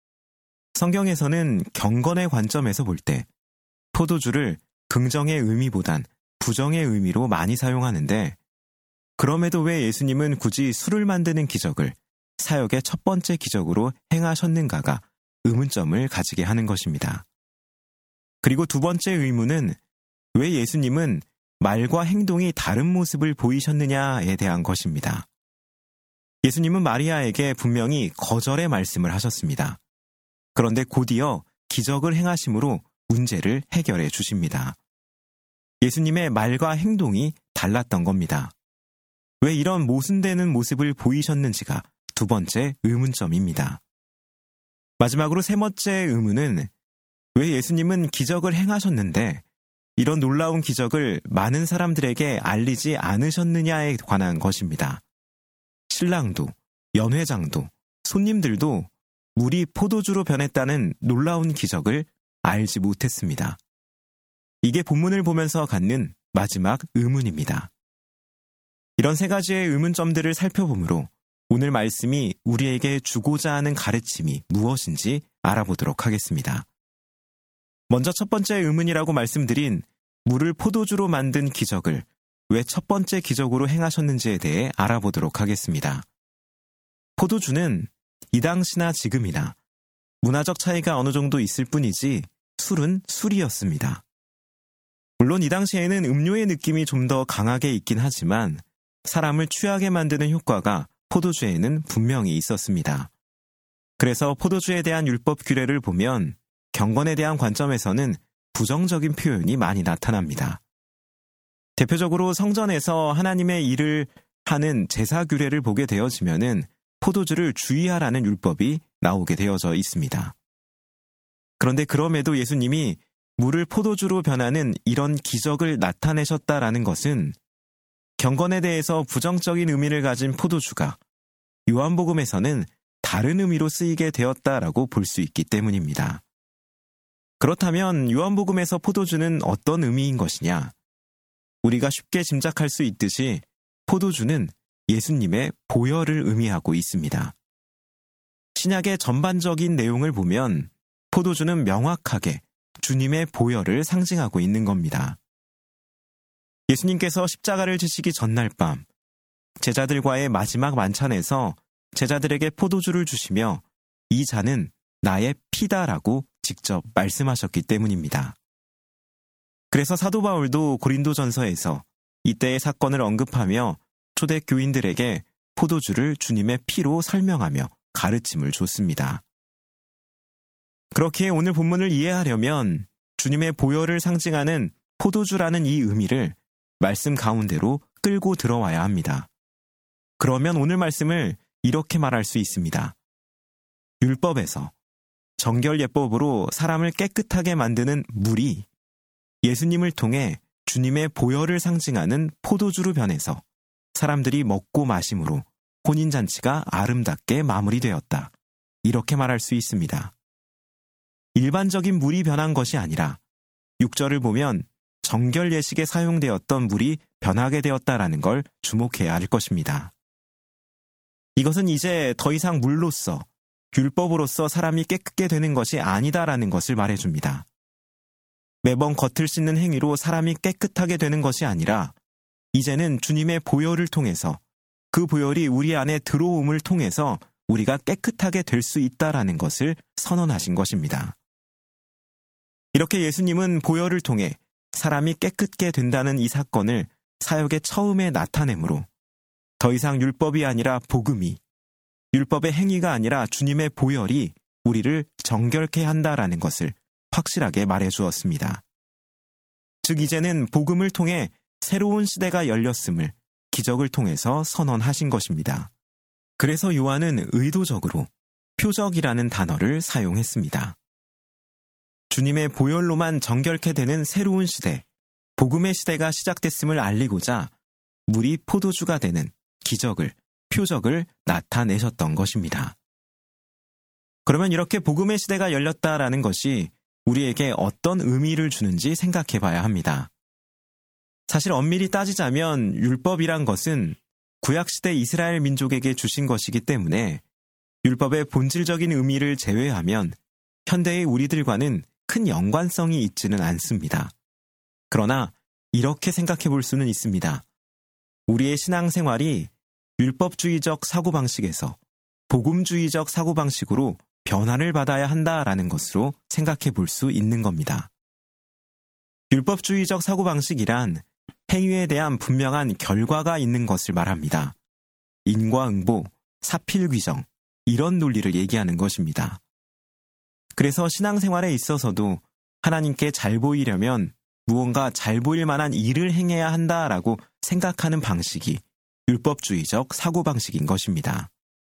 성경에서는 경건의 관점에서 볼 때 포도주를 긍정의 의미보단 부정의 의미로 많이 사용하는데 그럼에도 왜 예수님은 굳이 술을 만드는 기적을 사역의 첫 번째 기적으로 행하셨는가가 의문점을 가지게 하는 것입니다. 그리고 두 번째 의문은 왜 예수님은 말과 행동이 다른 모습을 보이셨느냐에 대한 것입니다. 예수님은 마리아에게 분명히 거절의 말씀을 하셨습니다. 그런데 곧이어 기적을 행하심으로 문제를 해결해 주십니다. 예수님의 말과 행동이 달랐던 겁니다. 왜 이런 모순되는 모습을 보이셨는지가 두 번째 의문점입니다. 마지막으로 세 번째 의문은 왜 예수님은 기적을 행하셨는데 이런 놀라운 기적을 많은 사람들에게 알리지 않으셨느냐에 관한 것입니다. 신랑도, 연회장도, 손님들도 물이 포도주로 변했다는 놀라운 기적을 알지 못했습니다. 이게 본문을 보면서 갖는 마지막 의문입니다. 이런 세 가지의 의문점들을 살펴보므로 오늘 말씀이 우리에게 주고자 하는 가르침이 무엇인지 알아보도록 하겠습니다. 먼저 첫 번째 의문이라고 말씀드린 물을 포도주로 만든 기적을 왜 첫 번째 기적으로 행하셨는지에 대해 알아보도록 하겠습니다. 포도주는 이 당시나 지금이나 문화적 차이가 어느 정도 있을 뿐이지 술은 술이었습니다. 물론 이 당시에는 음료의 느낌이 좀 더 강하게 있긴 하지만 사람을 취하게 만드는 효과가 포도주에는 분명히 있었습니다. 그래서 포도주에 대한 율법 규례를 보면 경건에 대한 관점에서는 부정적인 표현이 많이 나타납니다. 대표적으로 성전에서 하나님의 일을 하는 제사 규례를 보게 되어지면은 포도주를 주의하라는 율법이 나오게 되어져 있습니다. 그런데 그럼에도 예수님이 물을 포도주로 변하는 이런 기적을 나타내셨다라는 것은 경건에 대해서 부정적인 의미를 가진 포도주가 요한복음에서는 다른 의미로 쓰이게 되었다라고 볼 수 있기 때문입니다. 그렇다면 요한복음에서 포도주는 어떤 의미인 것이냐? 우리가 쉽게 짐작할 수 있듯이 포도주는 예수님의 보혈을 의미하고 있습니다. 신약의 전반적인 내용을 보면 포도주는 명확하게 주님의 보혈을 상징하고 있는 겁니다. 예수님께서 십자가를 지시기 전날 밤 제자들과의 마지막 만찬에서 제자들에게 포도주를 주시며 이 잔은 나의 피다라고 직접 말씀하셨기 때문입니다. 그래서 사도 바울도 고린도전서에서 이때의 사건을 언급하며 초대 교인들에게 포도주를 주님의 피로 설명하며 가르침을 줬습니다. 그렇기에 오늘 본문을 이해하려면 주님의 보혈을 상징하는 포도주라는 이 의미를 말씀 가운데로 끌고 들어와야 합니다. 그러면 오늘 말씀을 이렇게 말할 수 있습니다. 율법에서 정결예법으로 사람을 깨끗하게 만드는 물이 예수님을 통해 주님의 보혈을 상징하는 포도주로 변해서 사람들이 먹고 마심으로 혼인잔치가 아름답게 마무리되었다. 이렇게 말할 수 있습니다. 일반적인 물이 변한 것이 아니라 6절을 보면 정결 예식에 사용되었던 물이 변하게 되었다라는 걸 주목해야 할 것입니다. 이것은 이제 더 이상 물로써, 율법으로서 사람이 깨끗게 되는 것이 아니다라는 것을 말해줍니다. 매번 겉을 씻는 행위로 사람이 깨끗하게 되는 것이 아니라 이제는 주님의 보혈을 통해서 그 보혈이 우리 안에 들어옴을 통해서 우리가 깨끗하게 될 수 있다라는 것을 선언하신 것입니다. 이렇게 예수님은 보혈을 통해 사람이 깨끗게 된다는 이 사건을 사역의 처음에 나타내므로 더 이상 율법이 아니라 복음이, 율법의 행위가 아니라 주님의 보혈이 우리를 정결케 한다라는 것을 확실하게 말해주었습니다. 즉 이제는 복음을 통해 새로운 시대가 열렸음을 기적을 통해서 선언하신 것입니다. 그래서 요한은 의도적으로 표적이라는 단어를 사용했습니다. 주님의 보혈로만 정결케 되는 새로운 시대, 복음의 시대가 시작됐음을 알리고자 물이 포도주가 되는 기적을, 표적을 나타내셨던 것입니다. 그러면 이렇게 복음의 시대가 열렸다라는 것이 우리에게 어떤 의미를 주는지 생각해 봐야 합니다. 사실 엄밀히 따지자면 율법이란 것은 구약시대 이스라엘 민족에게 주신 것이기 때문에 율법의 본질적인 의미를 제외하면 현대의 우리들과는 큰 연관성이 있지는 않습니다. 그러나 이렇게 생각해 볼 수는 있습니다. 우리의 신앙생활이 율법주의적 사고방식에서 복음주의적 사고방식으로 변화를 받아야 한다라는 것으로 생각해 볼 수 있는 겁니다. 율법주의적 사고방식이란 행위에 대한 분명한 결과가 있는 것을 말합니다. 인과응보, 사필귀정, 이런 논리를 얘기하는 것입니다. 그래서 신앙생활에 있어서도 하나님께 잘 보이려면 무언가 잘 보일 만한 일을 행해야 한다라고 생각하는 방식이 율법주의적 사고방식인 것입니다.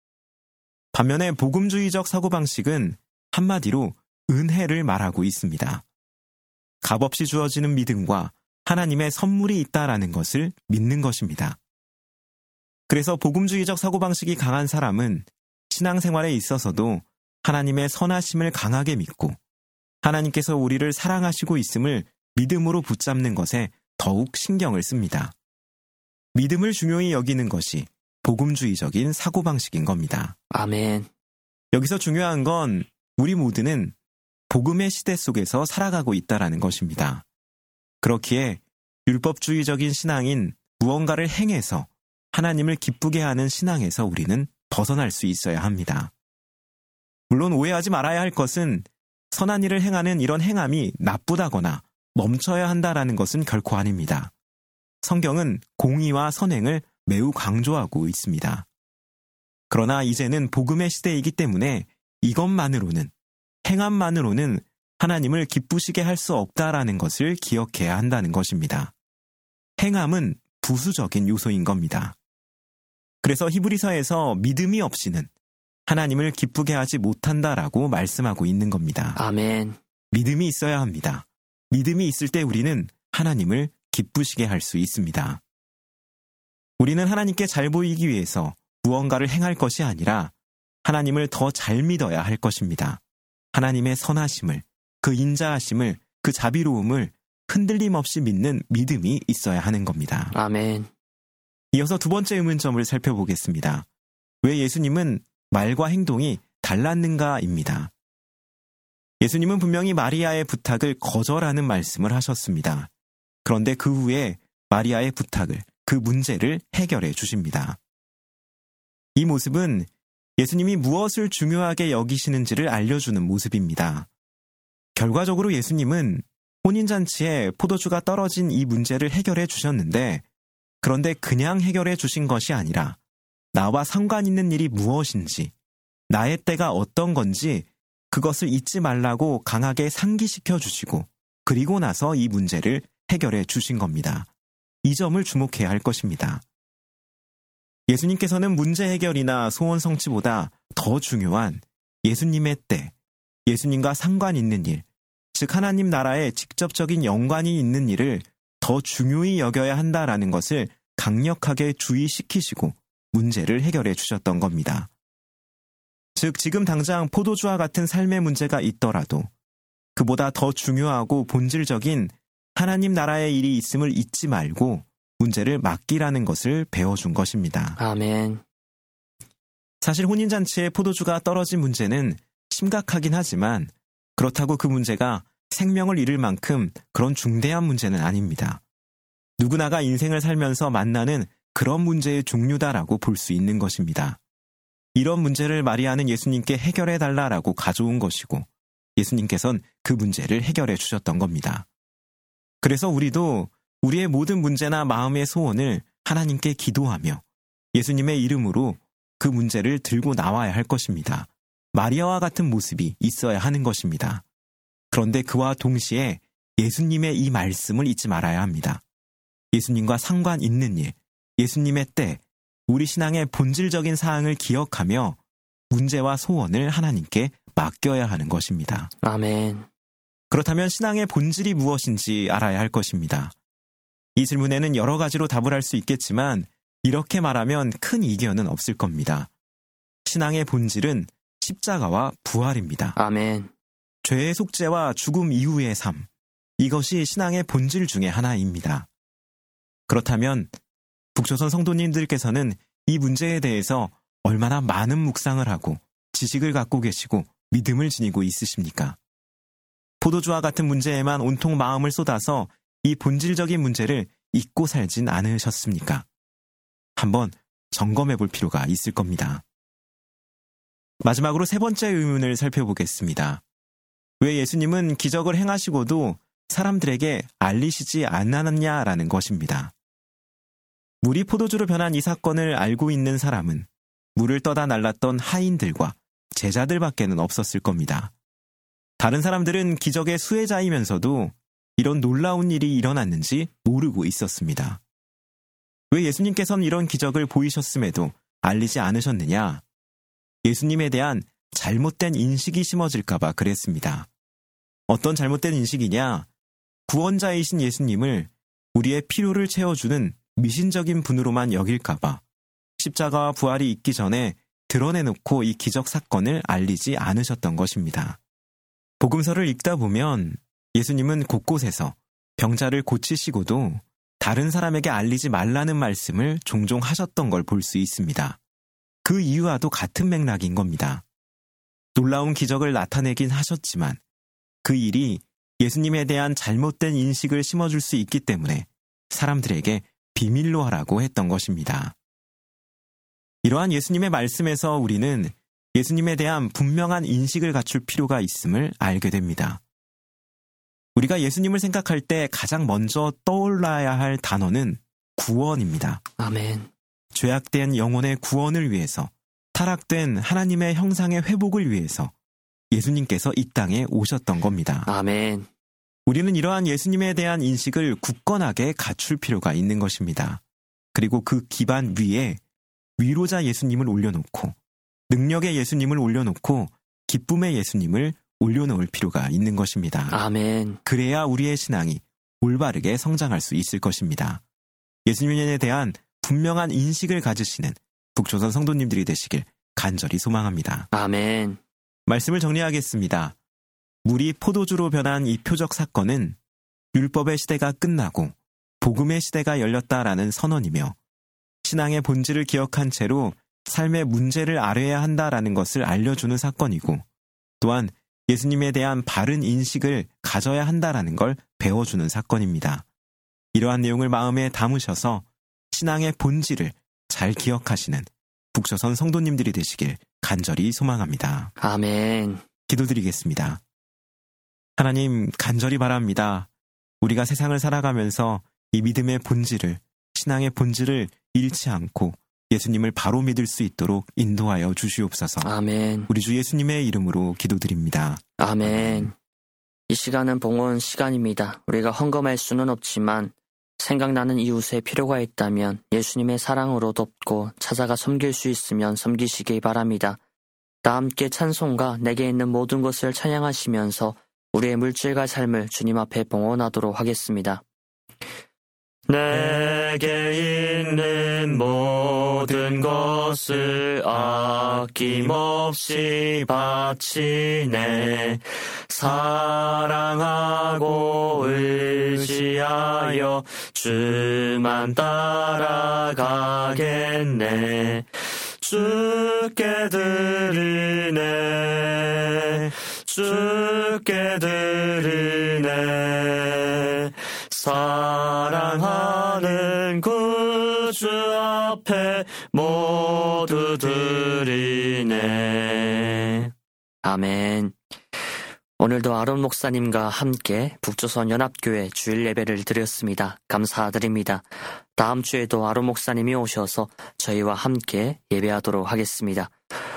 반면에 복음주의적 사고방식은 한마디로 은혜를 말하고 있습니다. 값없이 주어지는 믿음과 하나님의 선물이 있다라는 것을 믿는 것입니다. 그래서 복음주의적 사고방식이 강한 사람은 신앙생활에 있어서도 하나님의 선하심을 강하게 믿고 하나님께서 우리를 사랑하시고 있음을 믿음으로 붙잡는 것에 더욱 신경을 씁니다. 믿음을 중요히 여기는 것이 복음주의적인 사고방식인 겁니다. 아멘. 여기서 중요한 건 우리 모두는 복음의 시대 속에서 살아가고 있다라는 것입니다. 그렇기에 율법주의적인 신앙인 무언가를 행해서 하나님을 기쁘게 하는 신앙에서 우리는 벗어날 수 있어야 합니다. 물론 오해하지 말아야 할 것은 선한 일을 행하는 이런 행함이 나쁘다거나 멈춰야 한다라는 것은 결코 아닙니다. 성경은 공의와 선행을 매우 강조하고 있습니다. 그러나 이제는 복음의 시대이기 때문에 이것만으로는, 행함만으로는 하나님을 기쁘시게 할 수 없다라는 것을 기억해야 한다는 것입니다. 행함은 부수적인 요소인 겁니다. 그래서 히브리서에서 믿음이 없이는 하나님을 기쁘게 하지 못한다라고 말씀하고 있는 겁니다. 아멘. 믿음이 있어야 합니다. 믿음이 있을 때 우리는 하나님을 기쁘시게 할 수 있습니다. 우리는 하나님께 잘 보이기 위해서 무언가를 행할 것이 아니라 하나님을 더 잘 믿어야 할 것입니다. 하나님의 선하심을, 그 인자하심을, 그 자비로움을 흔들림 없이 믿는 믿음이 있어야 하는 겁니다. 아멘. 이어서 두 번째 의문점을 살펴보겠습니다. 왜 예수님은 말과 행동이 달랐는가입니다. 예수님은 분명히 마리아의 부탁을 거절하는 말씀을 하셨습니다. 그런데 그 후에 마리아의 부탁을, 그 문제를 해결해 주십니다. 이 모습은 예수님이 무엇을 중요하게 여기시는지를 알려주는 모습입니다. 결과적으로 예수님은 혼인잔치에 포도주가 떨어진 이 문제를 해결해 주셨는데, 그런데 그냥 해결해 주신 것이 아니라 나와 상관 있는 일이 무엇인지, 나의 때가 어떤 건지 그것을 잊지 말라고 강하게 상기시켜 주시고, 그리고 나서 이 문제를 해결해 주신 겁니다. 이 점을 주목해야 할 것입니다. 예수님께서는 문제 해결이나 소원 성취보다 더 중요한 예수님의 때, 예수님과 상관 있는 일, 즉 하나님 나라에 직접적인 연관이 있는 일을 더 중요히 여겨야 한다라는 것을 강력하게 주의시키시고 문제를 해결해 주셨던 겁니다. 즉 지금 당장 포도주와 같은 삶의 문제가 있더라도 그보다 더 중요하고 본질적인 하나님 나라의 일이 있음을 잊지 말고 문제를 맡기라는 것을 배워준 것입니다. 아멘. 사실 혼인잔치에 포도주가 떨어진 문제는 심각하긴 하지만 그렇다고 그 문제가 생명을 잃을 만큼 그런 중대한 문제는 아닙니다. 누구나가 인생을 살면서 만나는 그런 문제의 종류다라고 볼 수 있는 것입니다. 이런 문제를 마리아는 예수님께 해결해달라라고 가져온 것이고 예수님께서는 그 문제를 해결해 주셨던 겁니다. 그래서 우리도 우리의 모든 문제나 마음의 소원을 하나님께 기도하며 예수님의 이름으로 그 문제를 들고 나와야 할 것입니다. 마리아와 같은 모습이 있어야 하는 것입니다. 그런데 그와 동시에 예수님의 이 말씀을 잊지 말아야 합니다. 예수님과 상관 있는 일, 예수님의 때, 우리 신앙의 본질적인 사항을 기억하며 문제와 소원을 하나님께 맡겨야 하는 것입니다. 아멘. 그렇다면 신앙의 본질이 무엇인지 알아야 할 것입니다. 이 질문에는 여러 가지로 답을 할 수 있겠지만 이렇게 말하면 큰 이견은 없을 겁니다. 신앙의 본질은 십자가와 부활입니다. 아멘. 죄의 속죄와 죽음 이후의 삶, 이것이 신앙의 본질 중에 하나입니다. 그렇다면 북조선 성도님들께서는 이 문제에 대해서 얼마나 많은 묵상을 하고 지식을 갖고 계시고 믿음을 지니고 있으십니까? 포도주와 같은 문제에만 온통 마음을 쏟아서 이 본질적인 문제를 잊고 살진 않으셨습니까? 한번 점검해 볼 필요가 있을 겁니다. 마지막으로 세 번째 의문을 살펴보겠습니다. 왜 예수님은 기적을 행하시고도 사람들에게 알리시지 않았냐라는 것입니다. 물이 포도주로 변한 이 사건을 알고 있는 사람은 물을 떠다 날랐던 하인들과 제자들밖에는 없었을 겁니다. 다른 사람들은 기적의 수혜자이면서도 이런 놀라운 일이 일어났는지 모르고 있었습니다. 왜 예수님께서는 이런 기적을 보이셨음에도 알리지 않으셨느냐? 예수님에 대한 잘못된 인식이 심어질까봐 그랬습니다. 어떤 잘못된 인식이냐? 구원자이신 예수님을 우리의 필요를 채워주는 미신적인 분으로만 여길까봐 십자가와 부활이 있기 전에 드러내놓고 이 기적 사건을 알리지 않으셨던 것입니다. 복음서를 읽다 보면 예수님은 곳곳에서 병자를 고치시고도 다른 사람에게 알리지 말라는 말씀을 종종 하셨던 걸 볼 수 있습니다. 그 이유와도 같은 맥락인 겁니다. 놀라운 기적을 나타내긴 하셨지만 그 일이 예수님에 대한 잘못된 인식을 심어줄 수 있기 때문에 사람들에게 비밀로 하라고 했던 것입니다. 이러한 예수님의 말씀에서 우리는 예수님에 대한 분명한 인식을 갖출 필요가 있음을 알게 됩니다. 우리가 예수님을 생각할 때 가장 먼저 떠올라야 할 단어는 구원입니다. 아멘. 죄악된 영혼의 구원을 위해서, 타락된 하나님의 형상의 회복을 위해서 예수님께서 이 땅에 오셨던 겁니다. 아멘. 우리는 이러한 예수님에 대한 인식을 굳건하게 갖출 필요가 있는 것입니다. 그리고 그 기반 위에 위로자 예수님을 올려놓고 능력의 예수님을 올려놓고 기쁨의 예수님을 올려놓을 필요가 있는 것입니다. 아멘. 그래야 우리의 신앙이 올바르게 성장할 수 있을 것입니다. 예수님에 대한 분명한 인식을 가지시는 북조선 성도님들이 되시길 간절히 소망합니다. 아멘. 말씀을 정리하겠습니다. 물이 포도주로 변한 이 표적 사건은 율법의 시대가 끝나고 복음의 시대가 열렸다라는 선언이며 신앙의 본질을 기억한 채로 삶의 문제를 알아야 한다라는 것을 알려주는 사건이고 또한 예수님에 대한 바른 인식을 가져야 한다라는 걸 배워주는 사건입니다. 이러한 내용을 마음에 담으셔서 신앙의 본질을 잘 기억하시는 북조선 성도님들이 되시길 간절히 소망합니다. 아멘. 기도드리겠습니다. 하나님, 간절히 바랍니다. 우리가 세상을 살아가면서 이 믿음의 본질을, 신앙의 본질을 잃지 않고 예수님을 바로 믿을 수 있도록 인도하여 주시옵소서. 아멘. 우리 주 예수님의 이름으로 기도드립니다. 아멘. 이 시간은 봉헌 시간입니다. 우리가 헌금할 수는 없지만 생각나는 이웃에 필요가 있다면 예수님의 사랑으로 돕고 찾아가 섬길 수 있으면 섬기시기 바랍니다. 다 함께 찬송과 내게 있는 모든 것을 찬양하시면서 우리의 물질과 삶을 주님 앞에 봉헌하도록 하겠습니다. 내게 있는 모든 것을 아낌없이 바치네. 사랑하고 의지하여 주만 따라가겠네. 주께 드리네 주께 드리네 사랑하는 구주 앞에 모두 드리네. 아멘. 오늘도 아론 목사님과 함께 북조선 연합교회 주일 예배를 드렸습니다. 감사드립니다. 다음 주에도 아론 목사님이 오셔서 저희와 함께 예배하도록 하겠습니다.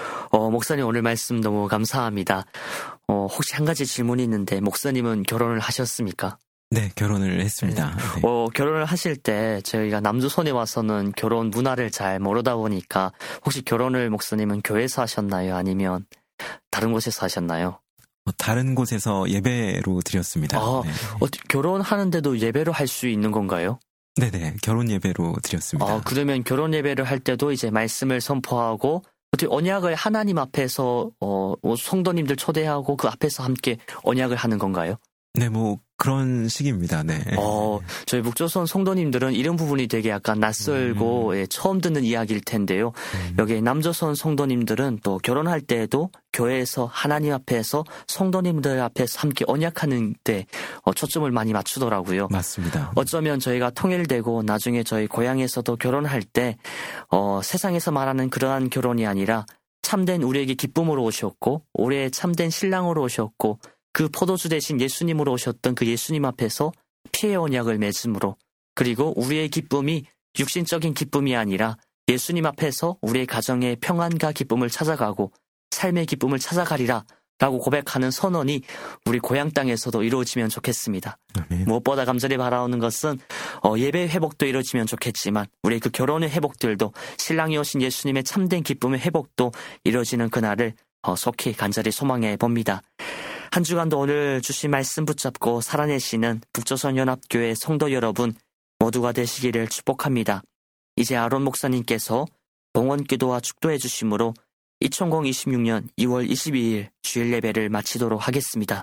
목사님 오늘 말씀 너무 감사합니다. 혹시 한 가지 질문이 있는데 목사님은 결혼을 하셨습니까? 네, 결혼을 했습니다. 네. 결혼을 하실 때 저희가 남조선에 와서는 결혼 문화를 잘 모르다 보니까 혹시 결혼을 목사님은 교회에서 하셨나요? 아니면 다른 곳에서 하셨나요? 다른 곳에서 예배로 드렸습니다. 네. 결혼하는데도 예배로 할 수 있는 건가요? 네네, 결혼 예배로 드렸습니다. 그러면 결혼 예배를 할 때도 이제 말씀을 선포하고 어떻게 언약을 하나님 앞에서 성도님들 초대하고 그 앞에서 함께 언약을 하는 건가요? 네, 그런 식입니다. 네. 저희 북조선 성도님들은 이런 부분이 되게 약간 낯설고 처음 듣는 이야기일 텐데요. 여기 남조선 성도님들은 또 결혼할 때에도 교회에서 하나님 앞에서 성도님들 앞에서 함께 언약하는 데 초점을 많이 맞추더라고요. 맞습니다. 어쩌면 저희가 통일되고 나중에 저희 고향에서도 결혼할 때 세상에서 말하는 그러한 결혼이 아니라 참된 우리에게 기쁨으로 오셨고 올해 참된 신랑으로 오셨고 그 포도주 대신 예수님으로 오셨던 그 예수님 앞에서 피의 언약을 맺음으로 그리고 우리의 기쁨이 육신적인 기쁨이 아니라 예수님 앞에서 우리의 가정의 평안과 기쁨을 찾아가고 삶의 기쁨을 찾아가리라 라고 고백하는 선언이 우리 고향 땅에서도 이루어지면 좋겠습니다. 무엇보다 간절히 바라오는 것은 예배 회복도 이루어지면 좋겠지만 우리의 그 결혼의 회복들도 신랑이 오신 예수님의 참된 기쁨의 회복도 이루어지는 그날을 속히 간절히 소망해 봅니다. 한 주간도 오늘 주신 말씀 붙잡고 살아내시는 북조선 연합교회 성도 여러분 모두가 되시기를 축복합니다. 이제 아론 목사님께서 봉헌 기도와 축도해 주심으로 2026년 2월 22일 주일 예배를 마치도록 하겠습니다.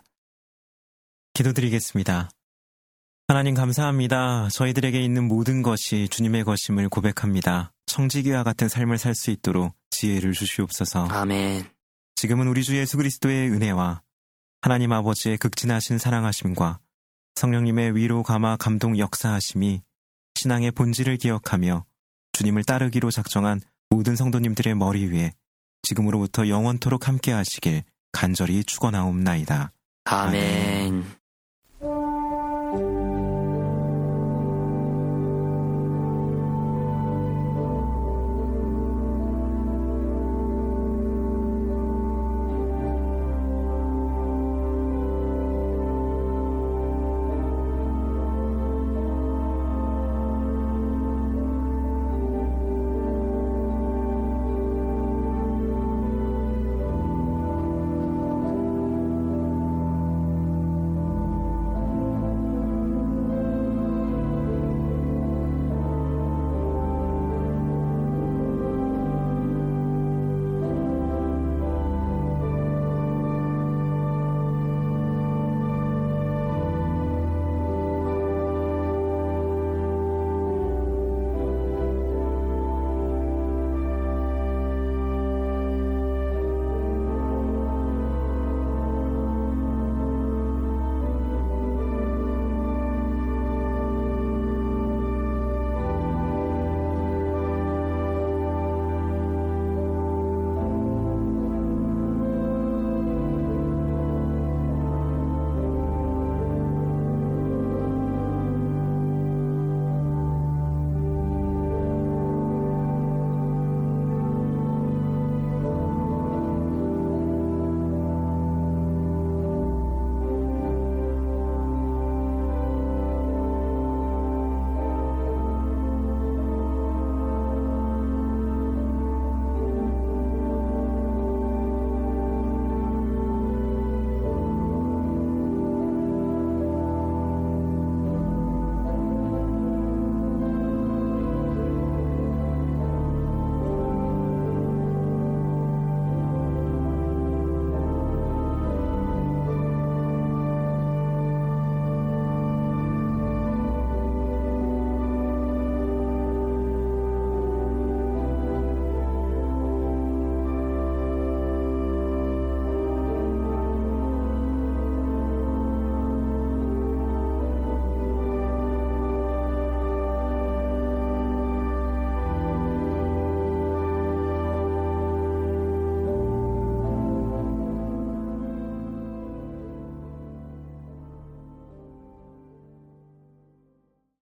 기도드리겠습니다. 하나님 감사합니다. 저희들에게 있는 모든 것이 주님의 것임을 고백합니다. 청지기와 같은 삶을 살 수 있도록 지혜를 주시옵소서. 아멘. 지금은 우리 주 예수 그리스도의 은혜와 하나님 아버지의 극진하신 사랑하심과 성령님의 위로 감화 감동 역사하심이 신앙의 본질을 기억하며 주님을 따르기로 작정한 모든 성도님들의 머리 위에 지금으로부터 영원토록 함께 하시길 간절히 축원하옵나이다. 아멘.